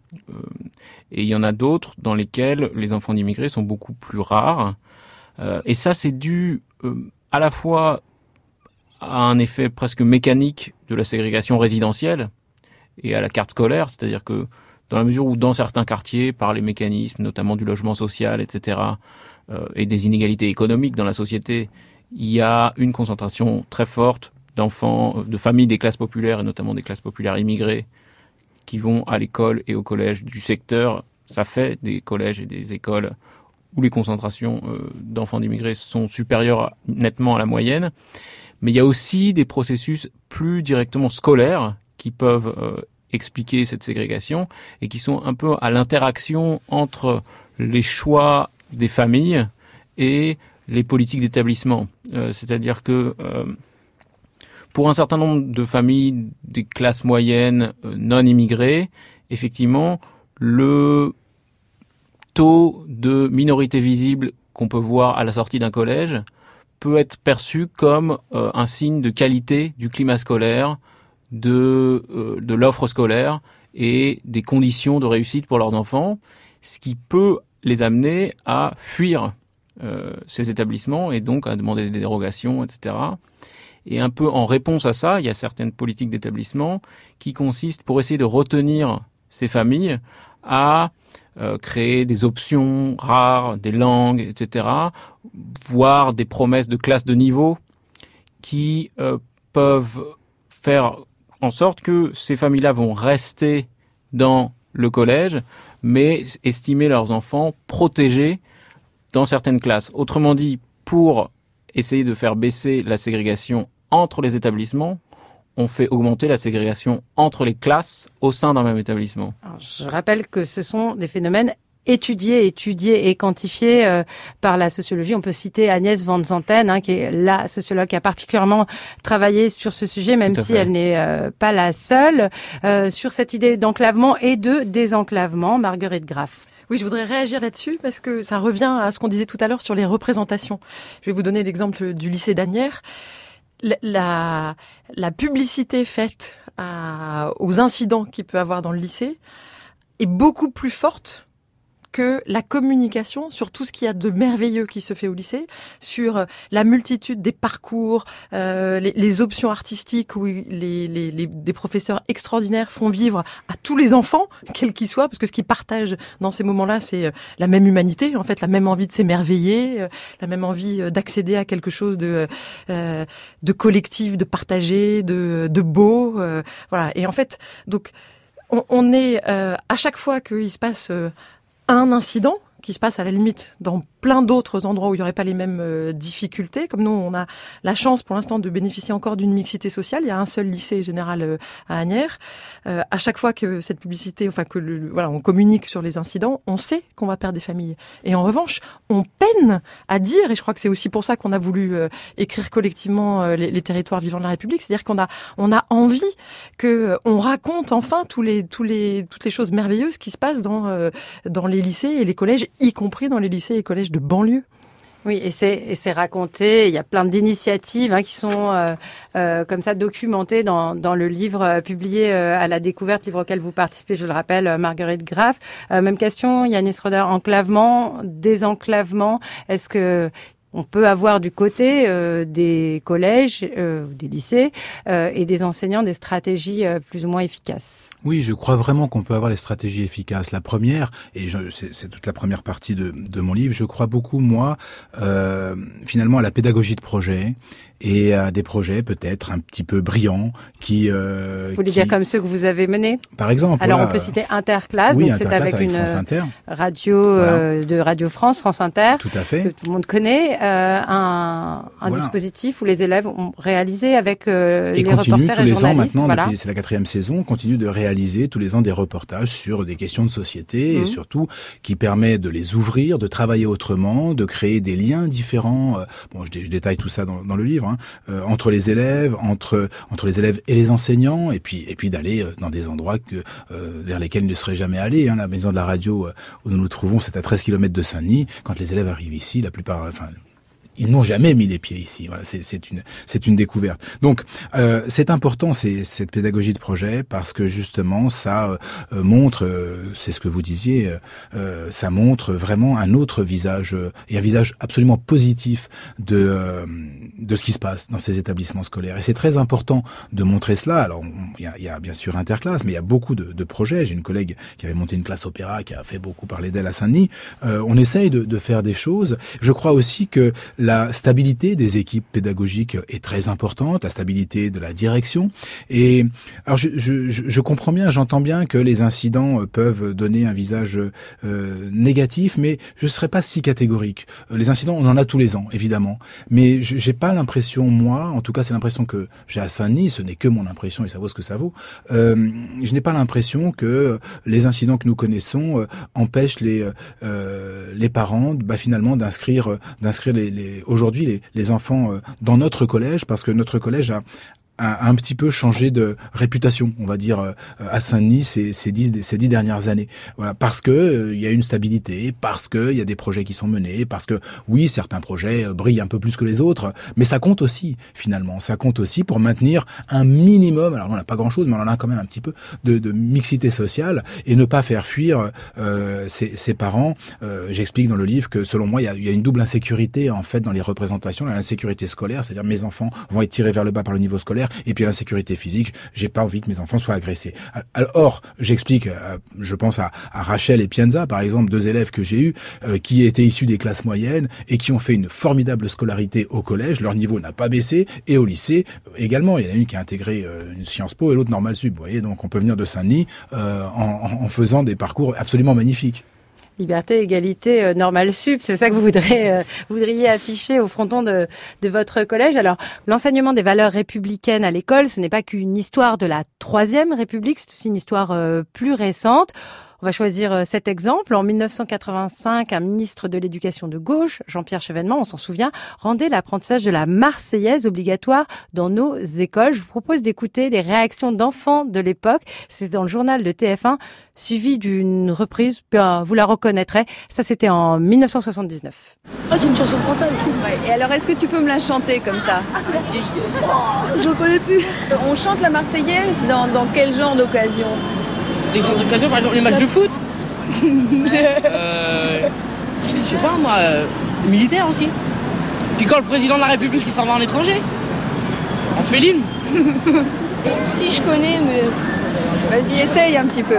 Et il y en a d'autres dans lesquels les enfants d'immigrés sont beaucoup plus rares. Et ça, c'est dû à la fois à un effet presque mécanique de la ségrégation résidentielle et à la carte scolaire. C'est-à-dire que dans la mesure où dans certains quartiers, par les mécanismes, notamment du logement social, etc., et des inégalités économiques dans la société, il y a une concentration très forte d'enfants, de familles des classes populaires, et notamment des classes populaires immigrées, qui vont à l'école et au collège du secteur. Ça fait des collèges et des écoles où les concentrations d'enfants d'immigrés sont supérieures nettement à la moyenne. Mais il y a aussi des processus plus directement scolaires qui peuvent expliquer cette ségrégation et qui sont un peu à l'interaction entre les choix des familles et les politiques d'établissement. C'est-à-dire que pour un certain nombre de familles des classes moyennes non immigrées, effectivement, le taux de minorité visible qu'on peut voir à la sortie d'un collège peut être perçu comme un signe de qualité du climat scolaire, de l'offre scolaire et des conditions de réussite pour leurs enfants, ce qui peut les amener à fuir ces établissements et donc à demander des dérogations, etc. Et un peu en réponse à ça, il y a certaines politiques d'établissement qui consistent, pour essayer de retenir ces familles, à créer des options rares, des langues, etc., voire des promesses de classes de niveau qui peuvent faire en sorte que ces familles-là vont rester dans le collège, mais estimer leurs enfants protégés dans certaines classes. Autrement dit, pour essayer de faire baisser la ségrégation entre les établissements, on fait augmenter la ségrégation entre les classes au sein d'un même établissement. Alors, je rappelle que ce sont des phénomènes étudiés et quantifiés par la sociologie. On peut citer Agnès Van Zanten, qui est la sociologue qui a particulièrement travaillé sur ce sujet, même si elle n'est pas la seule, sur cette idée d'enclavement et de désenclavement. Marguerite Graff. Oui, je voudrais réagir là-dessus parce que ça revient à ce qu'on disait tout à l'heure sur les représentations. Je vais vous donner l'exemple du lycée d'Asnières. La publicité faite aux incidents qu'il peut avoir dans le lycée est beaucoup plus forte que la communication sur tout ce qu'il y a de merveilleux qui se fait au lycée, sur la multitude des parcours, les options artistiques où des professeurs extraordinaires font vivre à tous les enfants, quels qu'ils soient, parce que ce qu'ils partagent dans ces moments-là, c'est la même humanité, en fait, la même envie de s'émerveiller, la même envie d'accéder à quelque chose de collectif, de partagé, de beau, voilà. Et en fait, donc, on est à chaque fois qu'il se passe un incident qui se passe à la limite dans plein d'autres endroits où il n'y aurait pas les mêmes difficultés. Comme nous, on a la chance pour l'instant de bénéficier encore d'une mixité sociale. Il y a un seul lycée général à Asnières. À chaque fois que cette publicité, on communique sur les incidents, on sait qu'on va perdre des familles. Et en revanche, on peine à dire, et je crois que c'est aussi pour ça qu'on a voulu écrire collectivement les territoires vivants de la République, c'est-à-dire qu'on a envie que on raconte enfin toutes les choses merveilleuses qui se passent dans les lycées et les collèges, y compris dans les lycées et collèges de banlieue. Oui, et c'est raconté. Il y a plein d'initiatives qui sont comme ça documentées dans le livre publié à la Découverte, livre auquel vous participez, je le rappelle, Marguerite Graff. Même question, Yanis Roder, enclavement, désenclavement. Est-ce que on peut avoir du côté des collèges, des lycées et des enseignants des stratégies plus ou moins efficaces? Oui, je crois vraiment qu'on peut avoir les stratégies efficaces. La première, et c'est toute la première partie de mon livre, je crois beaucoup, moi, finalement, à la pédagogie de projet et à des projets peut-être un petit peu brillants qui... Vous voulez dire comme ceux que vous avez menés? Par exemple. Alors, on peut citer Interclasse, oui, donc c'est avec une radio de Radio France, France Inter, tout à fait, que tout le monde connaît, un dispositif où les élèves ont réalisé avec les reporters et journalistes. Maintenant, depuis, c'est la 4e saison, on continue de réaliser tous les ans des reportages sur des questions de société et surtout qui permet de les ouvrir, de travailler autrement, de créer des liens différents. Je détaille tout ça dans le livre, entre les élèves, entre les élèves et les enseignants, et puis d'aller dans des endroits vers lesquels ils ne seraient jamais allés. La maison de la radio où nous nous trouvons, c'est à 13 km de Saint-Denis. Quand les élèves arrivent ici, la plupart, ils n'ont jamais mis les pieds ici. Voilà, c'est une découverte. Donc, c'est important cette pédagogie de projet parce que justement, ça montre, c'est ce que vous disiez, ça montre vraiment un autre visage et un visage absolument positif de ce qui se passe dans ces établissements scolaires. Et c'est très important de montrer cela. Alors, il y a bien sûr Interclasse, mais il y a beaucoup de projets. J'ai une collègue qui avait monté une classe opéra, qui a fait beaucoup parler d'elle à Saint-Denis. On essaye de faire des choses. Je crois aussi que la stabilité des équipes pédagogiques est très importante, la stabilité de la direction. Et alors je comprends bien, j'entends bien que les incidents peuvent donner un visage négatif, mais je ne serais pas si catégorique. Les incidents, on en a tous les ans, évidemment. Mais j'ai pas l'impression, moi, en tout cas c'est l'impression que j'ai à Saint-Denis, ce n'est que mon impression et ça vaut ce que ça vaut, je n'ai pas l'impression que les incidents que nous connaissons empêchent les parents finalement d'inscrire aujourd'hui les enfants dans notre collège, parce que notre collège a un petit peu changé de réputation, on va dire, à Saint-Denis ces 10 dernières années. Voilà, parce que il y a une stabilité, parce que il y a des projets qui sont menés, parce que oui, certains projets brillent un peu plus que les autres, mais ça compte aussi finalement. Ça compte aussi pour maintenir un minimum. Alors on n'a pas grand-chose, mais on en a quand même un petit peu de mixité sociale et ne pas faire fuir ses parents. J'explique dans le livre que selon moi, il y a une double insécurité en fait dans les représentations, l'insécurité scolaire, c'est-à-dire mes enfants vont être tirés vers le bas par le niveau scolaire. scolaire. Et puis l'insécurité physique, j'ai pas envie que mes enfants soient agressés. Or, j'explique, je pense à Rachel et Pienza, par exemple, 2 élèves que j'ai eus, qui étaient issus des classes moyennes et qui ont fait une formidable scolarité au collège. Leur niveau n'a pas baissé, et au lycée également. Il y en a une qui a intégré une Sciences Po et l'autre Normal Sup. Vous voyez, donc on peut venir de Saint-Denis en faisant des parcours absolument magnifiques. Liberté, égalité, Normal Sup, c'est ça que vous voudriez afficher au fronton de votre collège. Alors, l'enseignement des valeurs républicaines à l'école, ce n'est pas qu'une histoire de la Troisième République, c'est aussi une histoire plus récente. On va choisir cet exemple. En 1985, un ministre de l'Éducation de gauche, Jean-Pierre Chevènement, on s'en souvient, rendait l'apprentissage de la Marseillaise obligatoire dans nos écoles. Je vous propose d'écouter les réactions d'enfants de l'époque. C'est dans le journal de TF1, suivi d'une reprise, vous la reconnaîtrez. Ça, c'était en 1979. Ah, c'est une chanson française. Ouais. Et alors, est-ce que tu peux me la chanter comme ça? Je ne connais plus. On chante la Marseillaise dans quel genre d'occasion? Des grandes occasions, par exemple les matchs de foot. Je sais pas moi, militaire aussi. Puis quand le président de la République s'en va en étranger, on fait l'hymne. Si je connais, mais vas-y, essaye un petit peu.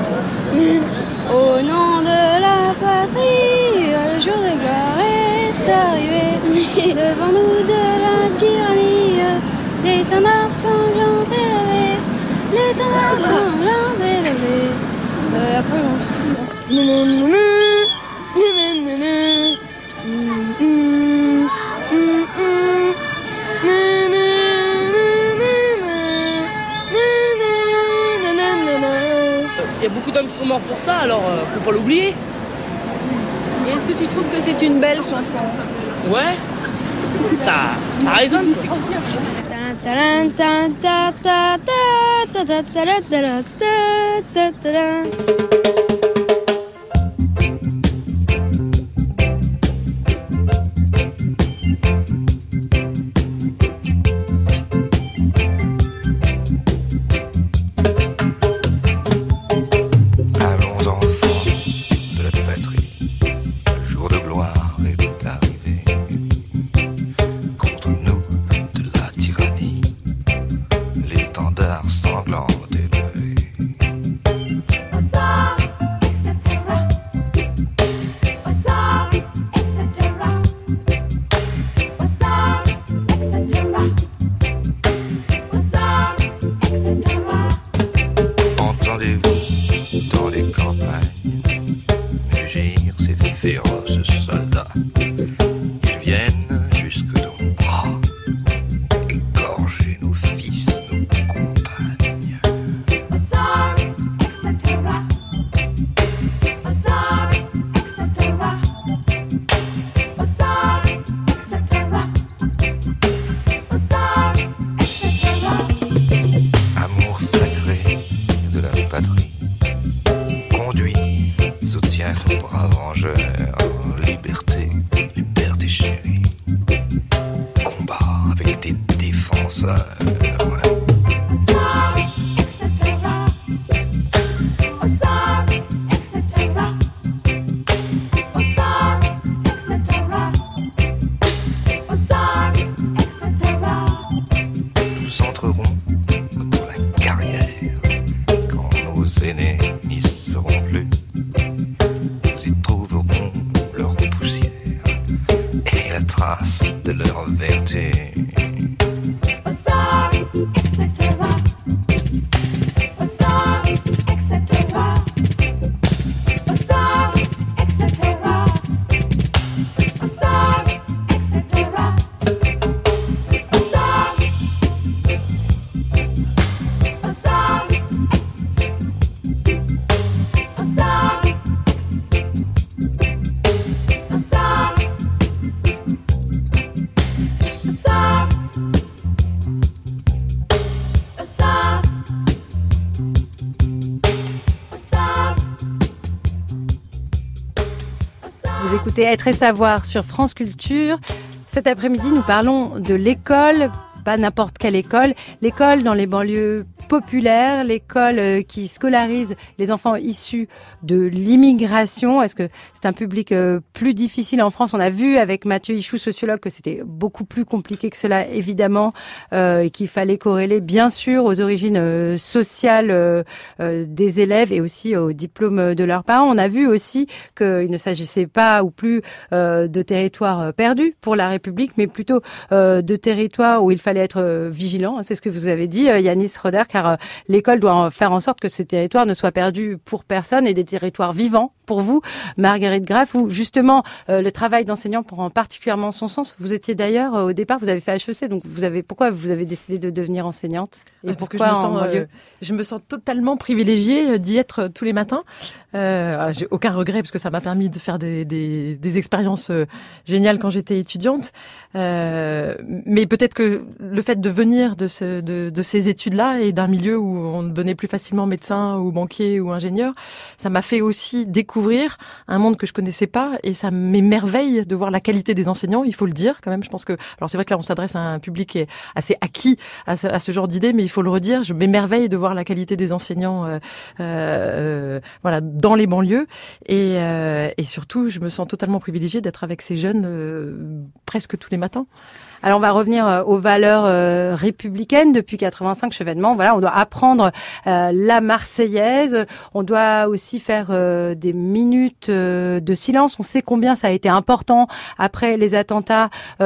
Au nom de la patrie, le jour de gloire est arrivé. Devant nous de la tyrannie, l'étendard sanglant élevé. L'étendard sanglant élevé. Après il y a beaucoup d'hommes qui sont morts pour ça, alors faut pas l'oublier. Et est-ce que tu trouves que c'est une belle chanson? Ouais, ça résonne. Vous écoutez Être et Savoir sur France Culture. Cet après-midi, nous parlons de l'école pas n'importe quelle école. L'école dans les banlieues populaires, l'école qui scolarise les enfants issus de l'immigration. Est-ce que c'est un public plus difficile en France? On a vu avec Mathieu Ichou, sociologue, que c'était beaucoup plus compliqué que cela, évidemment, et qu'il fallait corréler, bien sûr, aux origines sociales des élèves et aussi au diplôme de leurs parents. On a vu aussi qu'il ne s'agissait pas ou plus de territoires perdus pour la République, mais plutôt de territoires où il fallait être vigilant. C'est ce que vous avez dit, Yanis Roder, car l'école doit faire en sorte que ces territoires ne soient perdus pour personne et des territoires vivants pour vous, Marguerite Graff, où justement le travail d'enseignant prend particulièrement son sens. Vous étiez d'ailleurs au départ, vous avez fait HEC, donc pourquoi vous avez décidé de devenir enseignante et parce pourquoi que je me sens totalement privilégiée d'y être tous les matins. J'ai aucun regret parce que ça m'a permis de faire des expériences géniales quand j'étais étudiante. Mais peut-être que le fait de venir de ces études-là et d'un milieu où on devenait plus facilement médecin ou banquier ou ingénieur, ça m'a fait aussi découvrir un monde que je connaissais pas et ça m'émerveille de voir la qualité des enseignants, il faut le dire quand même. Je pense que, alors c'est vrai que là on s'adresse à un public qui est assez acquis à ce genre d'idées, mais il faut le redire, je m'émerveille de voir la qualité des enseignants voilà, dans les banlieues et surtout je me sens totalement privilégiée d'être avec ces jeunes presque tous les matins. Alors on va revenir aux valeurs républicaines. Depuis 85 Chevènement, voilà, on doit apprendre la Marseillaise. On doit aussi faire des minutes de silence. On sait combien ça a été important après les attentats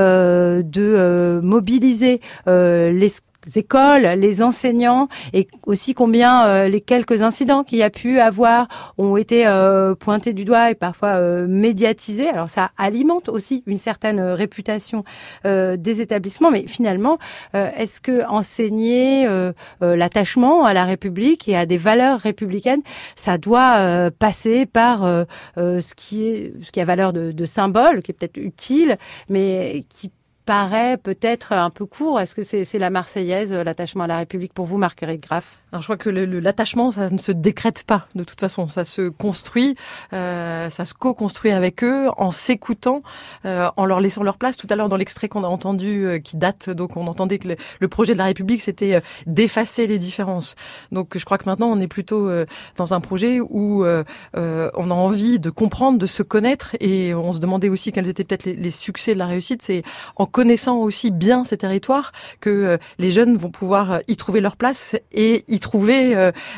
de mobiliser les écoles, les enseignants, et aussi combien les quelques incidents qu'il y a pu avoir ont été pointés du doigt et parfois médiatisés. Alors ça alimente aussi une certaine réputation des établissements, mais finalement, est-ce que enseigner l'attachement à la République et à des valeurs républicaines, ça doit passer par ce qui a valeur de symbole, qui est peut-être utile, mais qui paraît peut-être un peu court. Est-ce que c'est la Marseillaise, l'attachement à la République pour vous, Marguerite Graff? Alors je crois que l'attachement, ça ne se décrète pas de toute façon, ça se construit, ça se co-construit avec eux en s'écoutant, en leur laissant leur place. Tout à l'heure dans l'extrait qu'on a entendu, qui date, donc on entendait que le projet de la République c'était d'effacer les différences. Donc je crois que maintenant on est plutôt dans un projet où on a envie de comprendre, de se connaître, et on se demandait aussi quels étaient peut-être les succès de la réussite. C'est en connaissant aussi bien ces territoires que les jeunes vont pouvoir y trouver leur place et y trouver,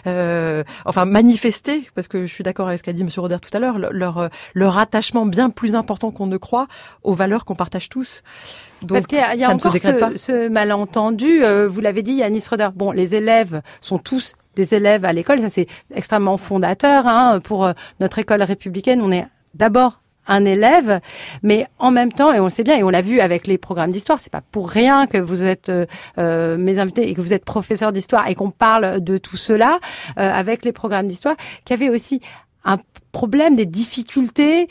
enfin manifester, parce que je suis d'accord avec ce qu'a dit Monsieur Roder tout à l'heure, leur attachement bien plus important qu'on ne croit aux valeurs qu'on partage tous. Donc, parce qu'il y a encore ce malentendu, vous l'avez dit, Yanis Roder. Bon, les élèves sont tous des élèves à l'école, ça c'est extrêmement fondateur pour notre école républicaine. On est d'abord un élève, mais en même temps, et on le sait bien, et on l'a vu avec les programmes d'histoire, c'est pas pour rien que vous êtes mes invités et que vous êtes professeur d'histoire et qu'on parle de tout cela avec les programmes d'histoire, qu'il y avait aussi un problème, des difficultés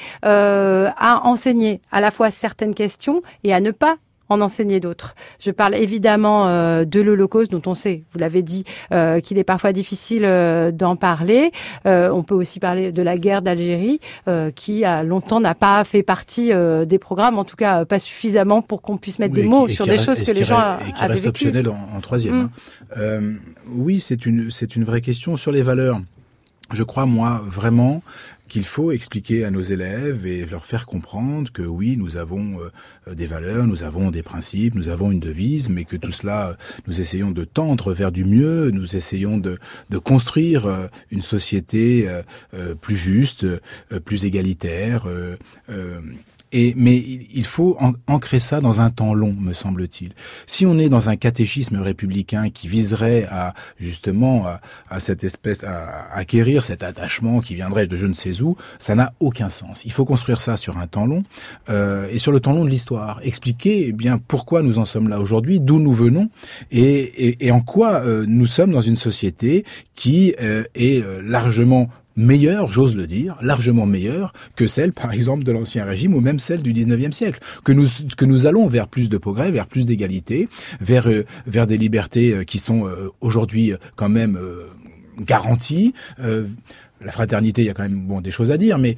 à enseigner à la fois certaines questions et à ne pas en enseigner d'autres. Je parle évidemment de l'Holocauste, dont on sait, vous l'avez dit, qu'il est parfois difficile d'en parler. On peut aussi parler de la guerre d'Algérie, qui longtemps n'a pas fait partie des programmes, en tout cas pas suffisamment pour qu'on puisse mettre des mots sur des choses que les gens avaient vécues. Et qui reste optionnel en troisième. Oui, c'est une vraie question sur les valeurs. Je crois, moi, vraiment qu'il faut expliquer à nos élèves et leur faire comprendre que oui, nous avons des valeurs, nous avons des principes, nous avons une devise, mais que tout cela, nous essayons de tendre vers du mieux, nous essayons de construire une société plus juste, plus égalitaire, mais il faut ancrer ça dans un temps long, me semble-t-il. Si on est dans un catéchisme républicain qui viserait à justement à cette espèce, à acquérir cet attachement qui viendrait de je ne sais où, ça n'a aucun sens. Il faut construire ça sur un temps long et sur le temps long de l'histoire. Expliquer bien pourquoi nous en sommes là aujourd'hui, d'où nous venons et en quoi nous sommes dans une société qui est largement meilleure, j'ose le dire, largement meilleure que celle, par exemple, de l'Ancien Régime ou même celle du 19e siècle. Que nous allons vers plus de progrès, vers plus d'égalité, vers des libertés qui sont aujourd'hui quand même garanties. La fraternité, il y a quand même des choses à dire, mais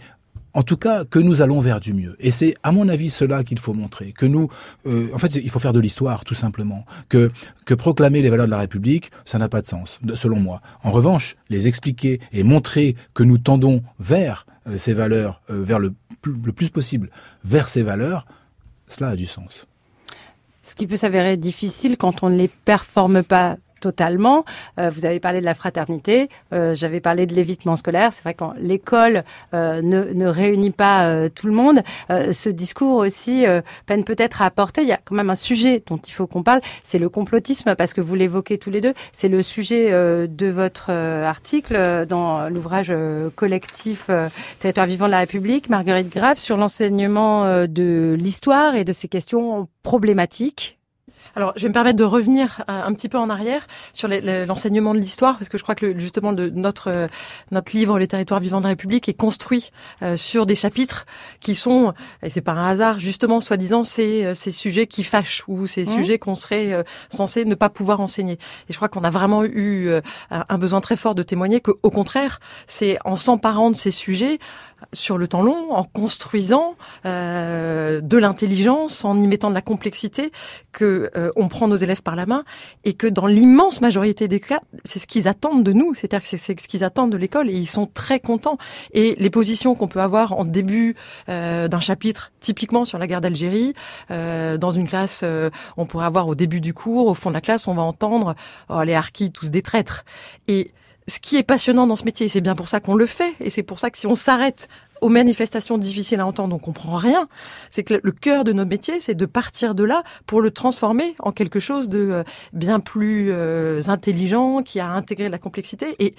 en tout cas, que nous allons vers du mieux. Et c'est, à mon avis, cela qu'il faut montrer. Que nous, en fait, il faut faire de l'histoire, tout simplement. Que proclamer les valeurs de la République, ça n'a pas de sens, selon moi. En revanche, les expliquer et montrer que nous tendons vers ces valeurs, vers le plus possible, vers ces valeurs, cela a du sens. Ce qui peut s'avérer difficile quand on ne les performe pas totalement. Vous avez parlé de la fraternité, j'avais parlé de l'évitement scolaire. C'est vrai quand l'école ne réunit pas tout le monde, ce discours aussi peine peut-être à apporter. Il y a quand même un sujet dont il faut qu'on parle, c'est le complotisme, parce que vous l'évoquez tous les deux. C'est le sujet de votre article dans l'ouvrage collectif Territoire vivant de la République, Marguerite Graff, sur l'enseignement de l'histoire et de ces questions problématiques. Alors, je vais me permettre de revenir un petit peu en arrière sur l'enseignement de l'histoire, parce que je crois que justement notre livre Les territoires vivants de la République est construit sur des chapitres qui sont, et c'est pas un hasard, justement soi-disant ces sujets qui fâchent, ou ces sujets qu'on serait censé ne pas pouvoir enseigner. Et je crois qu'on a vraiment eu un besoin très fort de témoigner qu'au contraire, c'est en s'emparant de ces sujets sur le temps long, en construisant de l'intelligence, en y mettant de la complexité, que on prend nos élèves par la main, et que dans l'immense majorité des cas, c'est ce qu'ils attendent de nous, c'est-à-dire que c'est ce qu'ils attendent de l'école, et ils sont très contents. Et les positions qu'on peut avoir en début d'un chapitre, typiquement sur la guerre d'Algérie, dans une classe, on pourrait avoir au début du cours, au fond de la classe, on va entendre les harkis, tous des traîtres. Et ce qui est passionnant dans ce métier, c'est bien pour ça qu'on le fait, et c'est pour ça que si on s'arrête aux manifestations difficiles à entendre, on comprend rien, c'est que le cœur de nos métiers, c'est de partir de là pour le transformer en quelque chose de bien plus intelligent, qui a intégré la complexité. Et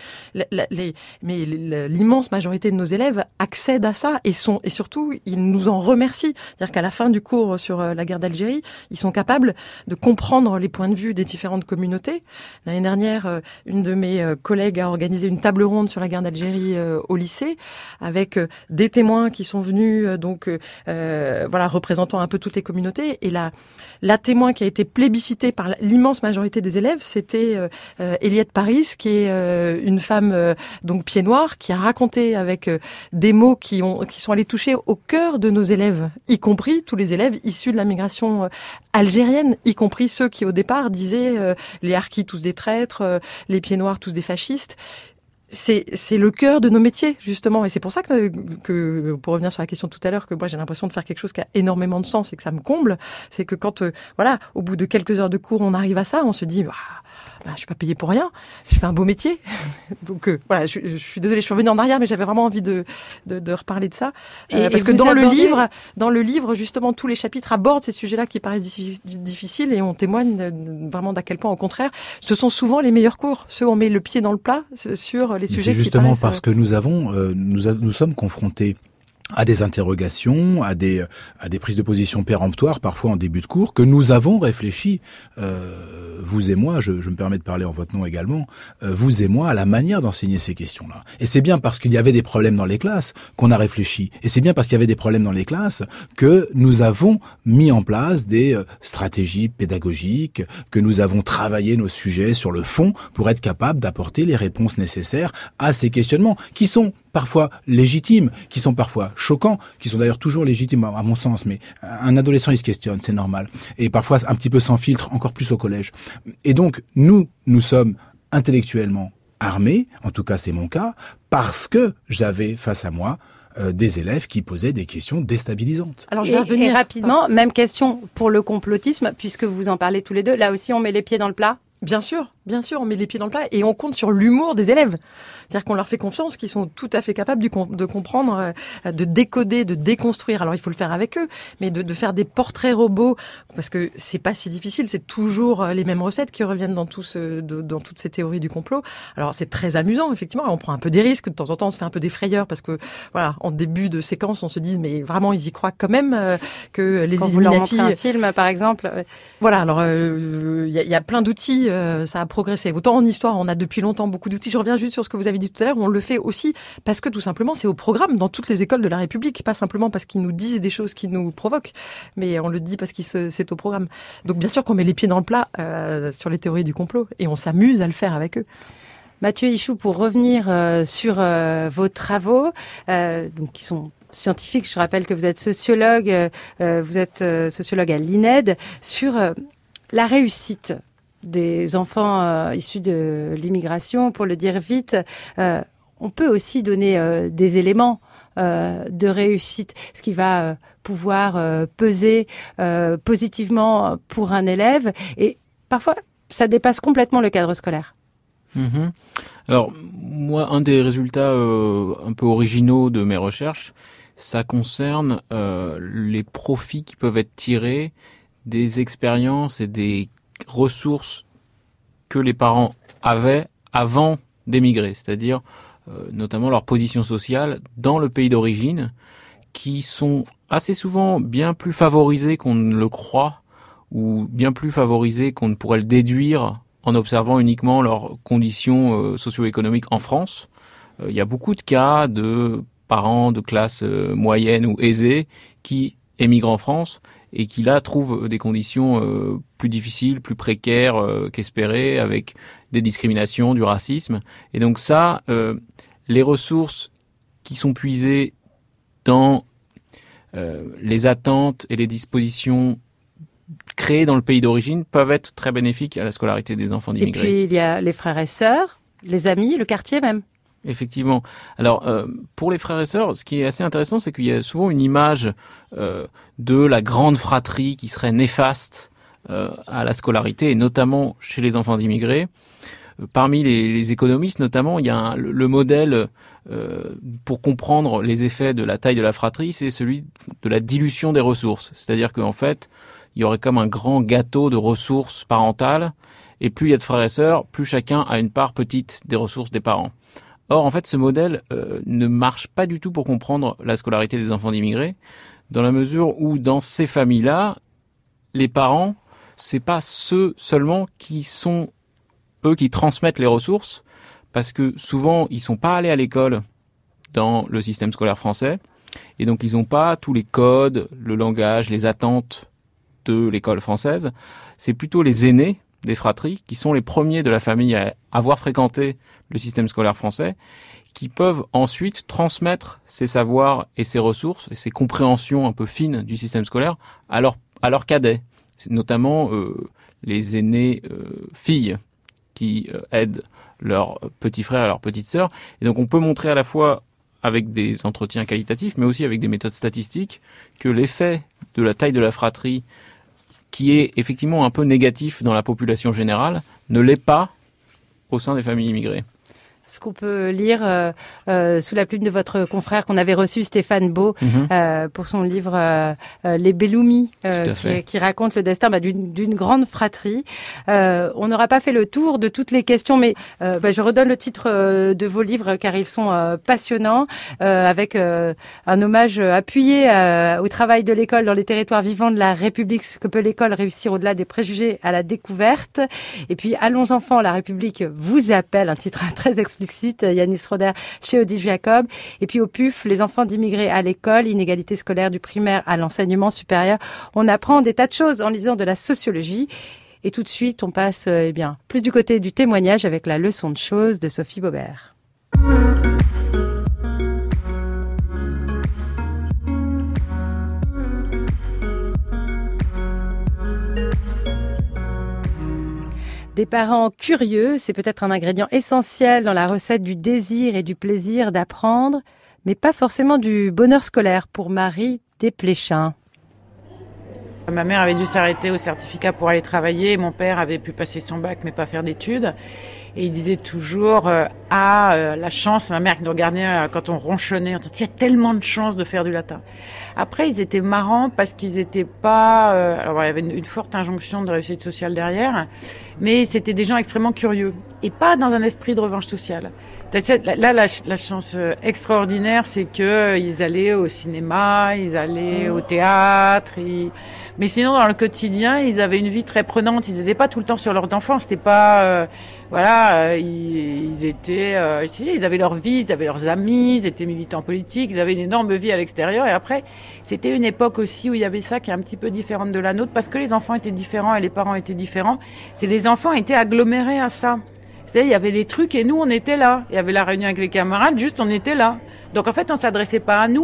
l'immense majorité de nos élèves accèdent à ça et surtout, ils nous en remercient. C'est-à-dire qu'à la fin du cours sur la guerre d'Algérie, ils sont capables de comprendre les points de vue des différentes communautés. L'année dernière, une de mes collègues a organisé une table ronde sur la guerre d'Algérie au lycée, avec des témoins qui sont venus, représentant un peu toutes les communautés. Et la témoin qui a été plébiscitée par l'immense majorité des élèves, c'était Eliette Paris, qui est une femme donc pied noir, qui a raconté avec des mots qui sont allés toucher au cœur de nos élèves, y compris tous les élèves issus de la migration algérienne, y compris ceux qui au départ disaient les harkis tous des traîtres, les pieds noirs tous des fascistes. C'est le cœur de nos métiers, justement. Et c'est pour ça que, pour revenir sur la question tout à l'heure, que moi j'ai l'impression de faire quelque chose qui a énormément de sens et que ça me comble. C'est que quand, au bout de quelques heures de cours, on arrive à ça, on se dit, je suis pas payé pour rien, je fais un beau métier. Donc je suis désolée, je suis revenue en arrière, mais j'avais vraiment envie de reparler de ça. Parce que dans le livre, justement, tous les chapitres abordent ces sujets-là qui paraissent difficiles, et on témoigne vraiment d'à quel point, au contraire, ce sont souvent les meilleurs cours, ceux où on met le pied dans le plat sur les sujets qui paraissent... C'est justement parce que nous sommes confrontés à des interrogations, à des prises de position péremptoires, parfois en début de cours, que nous avons réfléchi, vous et moi, je me permets de parler en votre nom également, vous et moi, à la manière d'enseigner ces questions-là. Et c'est bien parce qu'il y avait des problèmes dans les classes qu'on a réfléchi. Et c'est bien parce qu'il y avait des problèmes dans les classes que nous avons mis en place des stratégies pédagogiques, que nous avons travaillé nos sujets sur le fond pour être capables d'apporter les réponses nécessaires à ces questionnements, qui sont parfois légitimes, qui sont parfois choquants, qui sont d'ailleurs toujours légitimes à mon sens, mais un adolescent il se questionne, c'est normal, et parfois un petit peu sans filtre, encore plus au collège. Et donc nous sommes intellectuellement armés, en tout cas c'est mon cas, parce que j'avais face à moi des élèves qui posaient des questions déstabilisantes. Alors je vais revenir et rapidement, même question pour le complotisme, puisque vous en parlez tous les deux, là aussi on met les pieds dans le plat. Bien sûr, on met les pieds dans le plat et on compte sur l'humour des élèves. C'est-à-dire qu'on leur fait confiance, qu'ils sont tout à fait capables de comprendre, de décoder, de déconstruire. Alors il faut le faire avec eux, mais de faire des portraits robots, parce que c'est pas si difficile, c'est toujours les mêmes recettes qui reviennent dans toutes ces théories du complot. Alors c'est très amusant, effectivement, on prend un peu des risques, de temps en temps on se fait un peu des frayeurs, parce que en début de séquence on se dit mais vraiment ils y croient quand même que les Illuminati... Quand vous leur montrez un film par exemple... Voilà, alors il y a plein d'outils, ça a progressé. Autant en histoire, on a depuis longtemps beaucoup d'outils. Je reviens juste sur ce que vous avez dit tout à l'heure, on le fait aussi parce que tout simplement c'est au programme dans toutes les écoles de la République, pas simplement parce qu'ils nous disent des choses qui nous provoquent, mais on le dit parce que c'est au programme. Donc bien sûr qu'on met les pieds dans le plat sur les théories du complot et on s'amuse à le faire avec eux. Mathieu Hichou, pour revenir sur vos travaux, donc qui sont scientifique. Je rappelle que vous êtes sociologue, sociologue à l'INED, sur la réussite des enfants issus de l'immigration. Pour le dire vite, on peut aussi donner des éléments de réussite, ce qui va pouvoir peser positivement pour un élève. Et parfois, ça dépasse complètement le cadre scolaire. Mmh. Alors, moi, un des résultats un peu originaux de mes recherches, ça concerne les profits qui peuvent être tirés des expériences et des ressources que les parents avaient avant d'émigrer, c'est-à-dire notamment leur position sociale dans le pays d'origine, qui sont assez souvent bien plus favorisées qu'on ne le croit, ou bien plus favorisées qu'on ne pourrait le déduire en observant uniquement leurs conditions socio-économiques en France. Il y a beaucoup de cas de parents de classe moyenne ou aisée qui émigrent en France et qui là trouvent des conditions plus difficiles, plus précaires qu'espérées, avec des discriminations, du racisme. Et donc ça, les ressources qui sont puisées dans les attentes et les dispositions créées dans le pays d'origine peuvent être très bénéfiques à la scolarité des enfants d'immigrés. Et puis il y a les frères et sœurs, les amis, le quartier même. Effectivement. Alors, pour les frères et sœurs, ce qui est assez intéressant, c'est qu'il y a souvent une image de la grande fratrie qui serait néfaste à la scolarité, et notamment chez les enfants d'immigrés. Parmi les économistes, notamment, il y a le modèle pour comprendre les effets de la taille de la fratrie, c'est celui de la dilution des ressources. C'est-à-dire qu'en fait, il y aurait comme un grand gâteau de ressources parentales, et plus il y a de frères et sœurs, plus chacun a une part petite des ressources des parents. Or, en fait, ce modèle ne marche pas du tout pour comprendre la scolarité des enfants d'immigrés, dans la mesure où, dans ces familles-là, les parents, c'est pas ceux seulement qui sont eux qui transmettent les ressources, parce que souvent, ils sont pas allés à l'école dans le système scolaire français, et donc ils n'ont pas tous les codes, le langage, les attentes de l'école française. C'est plutôt les aînés des fratries, qui sont les premiers de la famille à avoir fréquenté le système scolaire français, qui peuvent ensuite transmettre ces savoirs et ces ressources et ces compréhensions un peu fines du système scolaire à leurs cadets, notamment les aînées filles qui aident leurs petits frères et leurs petites sœurs. Et donc on peut montrer à la fois avec des entretiens qualitatifs, mais aussi avec des méthodes statistiques, que l'effet de la taille de la fratrie, qui est effectivement un peu négatif dans la population générale, ne l'est pas au sein des familles immigrées. Ce qu'on peut lire sous la plume de votre confrère qu'on avait reçu, Stéphane Beau, pour son livre Les Belloumi, qui raconte le destin d'une grande fratrie. On n'aura pas fait le tour de toutes les questions, mais je redonne le titre de vos livres car ils sont passionnants, avec un hommage appuyé au travail de l'école dans les territoires vivants de la République, ce que peut l'école réussir au-delà des préjugés à la découverte. Et puis Allons enfants, la République vous appelle, un titre très explicite, Yanis Roder chez Odile Jacob. Et puis au PUF, les enfants d'immigrés à l'école, inégalité scolaire du primaire à l'enseignement supérieur. On apprend des tas de choses en lisant de la sociologie. Et tout de suite, on passe plus du côté du témoignage avec la leçon de choses de Sophie Baubert. Des parents curieux, c'est peut-être un ingrédient essentiel dans la recette du désir et du plaisir d'apprendre, mais pas forcément du bonheur scolaire pour Marie Desplechin. Ma mère avait dû s'arrêter au certificat pour aller travailler. Mon père avait pu passer son bac mais pas faire d'études. Et il disait toujours la chance, ma mère qui nous regardait quand on ronchonnait, on disait il y a tellement de chance de faire du latin. Après, ils étaient marrants parce qu'ils étaient pas... alors, il y avait une forte injonction de réussite sociale derrière, mais c'était des gens extrêmement curieux et pas dans un esprit de revanche sociale. Là, la chance extraordinaire, c'est que ils allaient au cinéma, ils allaient au théâtre, mais sinon, dans le quotidien, ils avaient une vie très prenante. Ils n'étaient pas tout le temps sur leurs enfants. C'était pas... ils étaient... ils avaient leur vie, ils avaient leurs amis, ils étaient militants politiques, ils avaient une énorme vie à l'extérieur. Et après, c'était une époque aussi où il y avait ça qui est un petit peu différente de la nôtre, parce que les enfants étaient différents et les parents étaient différents. C'est les enfants étaient agglomérés à ça. C'est-à-dire, il y avait les trucs et nous, on était là. Il y avait la réunion avec les camarades, juste on était là. Donc en fait, on s'adressait pas à nous.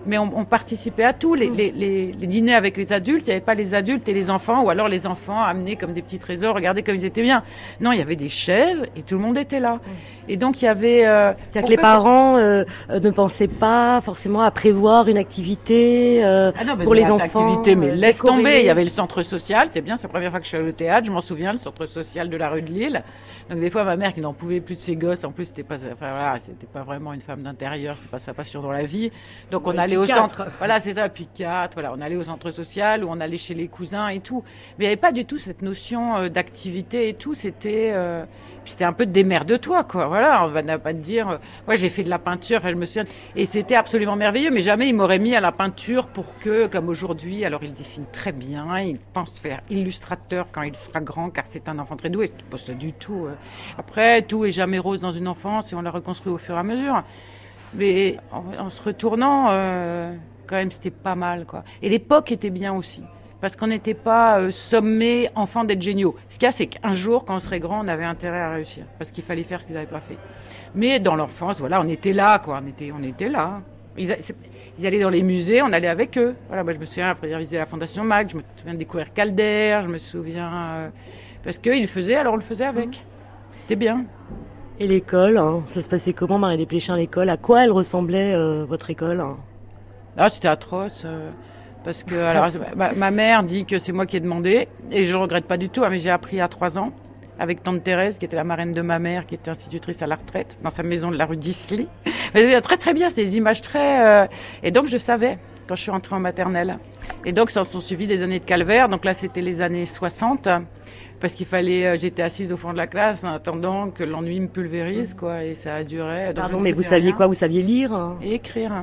Mais on participait à tout. Les dîners avec les adultes, il n'y avait pas les adultes et les enfants, ou alors les enfants amenés comme des petits trésors, regardez comme ils étaient bien. Non, il y avait des chaises et tout le monde était là. Et donc il y avait... C'est-à-dire que les parents ne pensaient pas forcément à prévoir une activité pour les enfants. Mais laisse tomber, il y avait le centre social, c'est bien, c'est la première fois que je suis allée au théâtre, je m'en souviens, le centre social de la rue de Lille. Donc des fois, ma mère qui n'en pouvait plus de ses gosses, en plus c'était pas vraiment une femme d'intérieur, c'était pas sa passion dans la vie. Donc on allait au centre, voilà, c'est ça, puis 4, voilà, on allait au centre social, où on allait chez les cousins et tout. Mais il n'y avait pas du tout cette notion d'activité et tout, c'était un peu de démerde-toi, quoi. Voilà, on va pas te dire, moi j'ai fait de la peinture, enfin je me souviens, et c'était absolument merveilleux, mais jamais il m'aurait mis à la peinture pour que, comme aujourd'hui, alors il dessine très bien, il pense faire illustrateur quand il sera grand, car c'est un enfant très doué, c'est pas ça du tout. Après, tout est jamais rose dans une enfance et on la reconstruit au fur et à mesure. Mais en se retournant, quand même, c'était pas mal, quoi. Et l'époque était bien aussi. Parce qu'on n'était pas sommés, enfants, d'être géniaux. Ce qu'il y a, c'est qu'un jour, quand on serait grand, on avait intérêt à réussir. Parce qu'il fallait faire ce qu'ils n'avaient pas fait. Mais dans l'enfance, voilà, on était là, quoi. On était là. Ils allaient dans les musées, on allait avec eux. Voilà, moi, je me souviens, après, ils avaient la Fondation Mac, je me souviens de découvrir Calder, je me souviens... parce qu'ils le faisaient, alors on le faisait avec. C'était bien. Et l'école, ça se passait comment, Marie Desplechin, l'école? À quoi elle ressemblait, votre école? Ah, c'était atroce. Parce que alors, ma mère dit que c'est moi qui ai demandé, et je ne regrette pas du tout, mais j'ai appris à 3 ans, avec tante Thérèse, qui était la marraine de ma mère, qui était institutrice à la retraite, dans sa maison de la rue d'Isly. Mais très très bien, c'était des images très... Et donc je savais, quand je suis rentrée en maternelle. Et donc ça s'en suivi des années de calvaire, donc là c'était les années 60, parce qu'il fallait... j'étais assise au fond de la classe en attendant que l'ennui me pulvérise, quoi, et ça a duré... Pardon, mais vous saviez quoi? Vous saviez lire? Et écrire.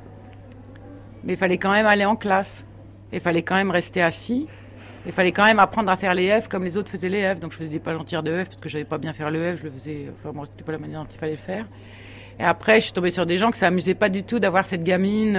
Mais il fallait quand même aller en classe. Il fallait quand même rester assis. Il fallait quand même apprendre à faire les F comme les autres faisaient les F. Donc je faisais des pages entières de F parce que je savais pas bien faire le F. Je le faisais... Enfin bon, c'était pas la manière dont il fallait le faire. Et après, je suis tombée sur des gens que ça amusait pas du tout d'avoir cette gamine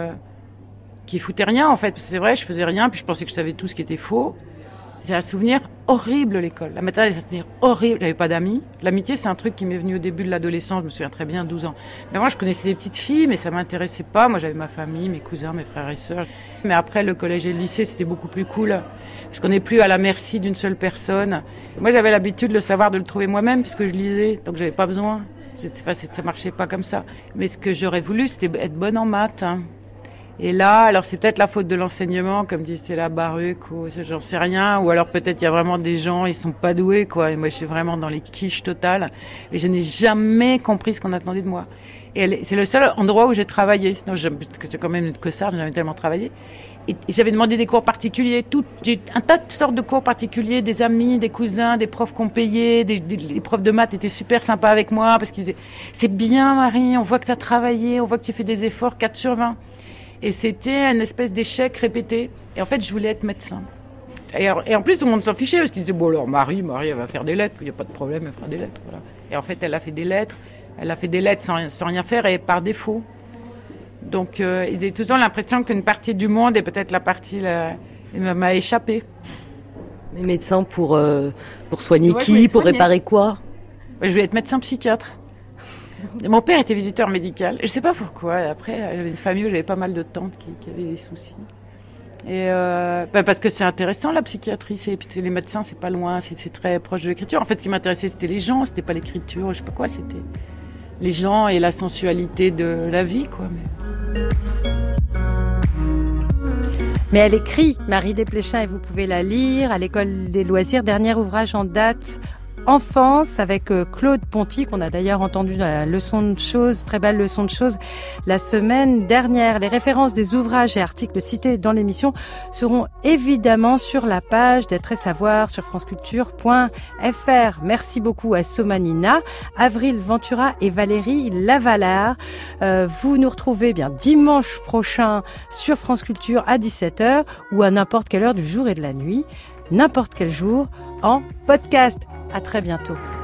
qui foutait rien, en fait. Parce que c'est vrai, je faisais rien, puis je pensais que je savais tout ce qui était faux. C'est un souvenir horrible, l'école. La maternelle, c'est un souvenir horrible. J'avais pas d'amis. L'amitié, c'est un truc qui m'est venu au début de l'adolescence. Je me souviens très bien, 12 ans. Mais moi, je connaissais des petites filles, mais ça m'intéressait pas. Moi, j'avais ma famille, mes cousins, mes frères et sœurs. Mais après, le collège et le lycée, c'était beaucoup plus cool. Parce qu'on n'est plus à la merci d'une seule personne. Moi, j'avais l'habitude de le savoir, de le trouver moi-même, puisque je lisais. Donc, j'avais pas besoin. Ça marchait pas comme ça. Mais ce que j'aurais voulu, c'était être bonne en maths. Et là, alors c'est peut-être la faute de l'enseignement, comme dit Stella Baruch, ou j'en sais rien, ou alors peut-être il y a vraiment des gens, ils sont pas doués, quoi. Et moi, je suis vraiment dans les quiches totales. Et je n'ai jamais compris ce qu'on attendait de moi. Et c'est le seul endroit où j'ai travaillé. Sinon, c'est quand même une cossarde, j'avais tellement travaillé. Et j'avais demandé des cours particuliers, j'ai un tas de sortes de cours particuliers, des amis, des cousins, des profs qu'on payait, les profs de maths étaient super sympas avec moi, parce qu'ils disaient, c'est bien Marie, on voit que tu as travaillé, on voit que tu fais des efforts, 4 sur 20. Et c'était une espèce d'échec répété. Et en fait, je voulais être médecin. Et en plus, tout le monde s'en fichait, parce qu'ils disaient, bon alors Marie, elle va faire des lettres, il n'y a pas de problème, elle fera des lettres. Voilà. Et en fait, elle a fait des lettres sans rien faire et par défaut. Donc, ils avaient toujours l'impression qu'une partie du monde, et peut-être la partie m'a échappé. Mais médecin pour soigner qui? Pour réparer quoi? Je voulais être médecin psychiatre. Mon père était visiteur médical. Je sais pas pourquoi. Après, j'avais une famille où j'avais pas mal de tantes qui avaient des soucis. Et parce que c'est intéressant la psychiatrie. Les médecins, c'est pas loin, c'est très proche de l'écriture. En fait, ce qui m'intéressait, c'était les gens, c'était pas l'écriture. Je sais pas quoi, c'était les gens et la sensualité de la vie, quoi. Mais elle écrit, Marie Desplechin, et vous pouvez la lire à l'École des loisirs. Dernier ouvrage en date, Enfance, avec Claude Ponty, qu'on a d'ailleurs entendu dans la leçon de choses, très belle leçon de choses, la semaine dernière. Les références des ouvrages et articles cités dans l'émission seront évidemment sur la page d'Être et Savoir sur franceculture.fr. Merci beaucoup à Somanina, Avril Ventura et Valérie Lavalard. Vous nous retrouvez bien dimanche prochain sur France Culture à 17h ou à n'importe quelle heure du jour et de la nuit, n'importe quel jour, en podcast. À très bientôt.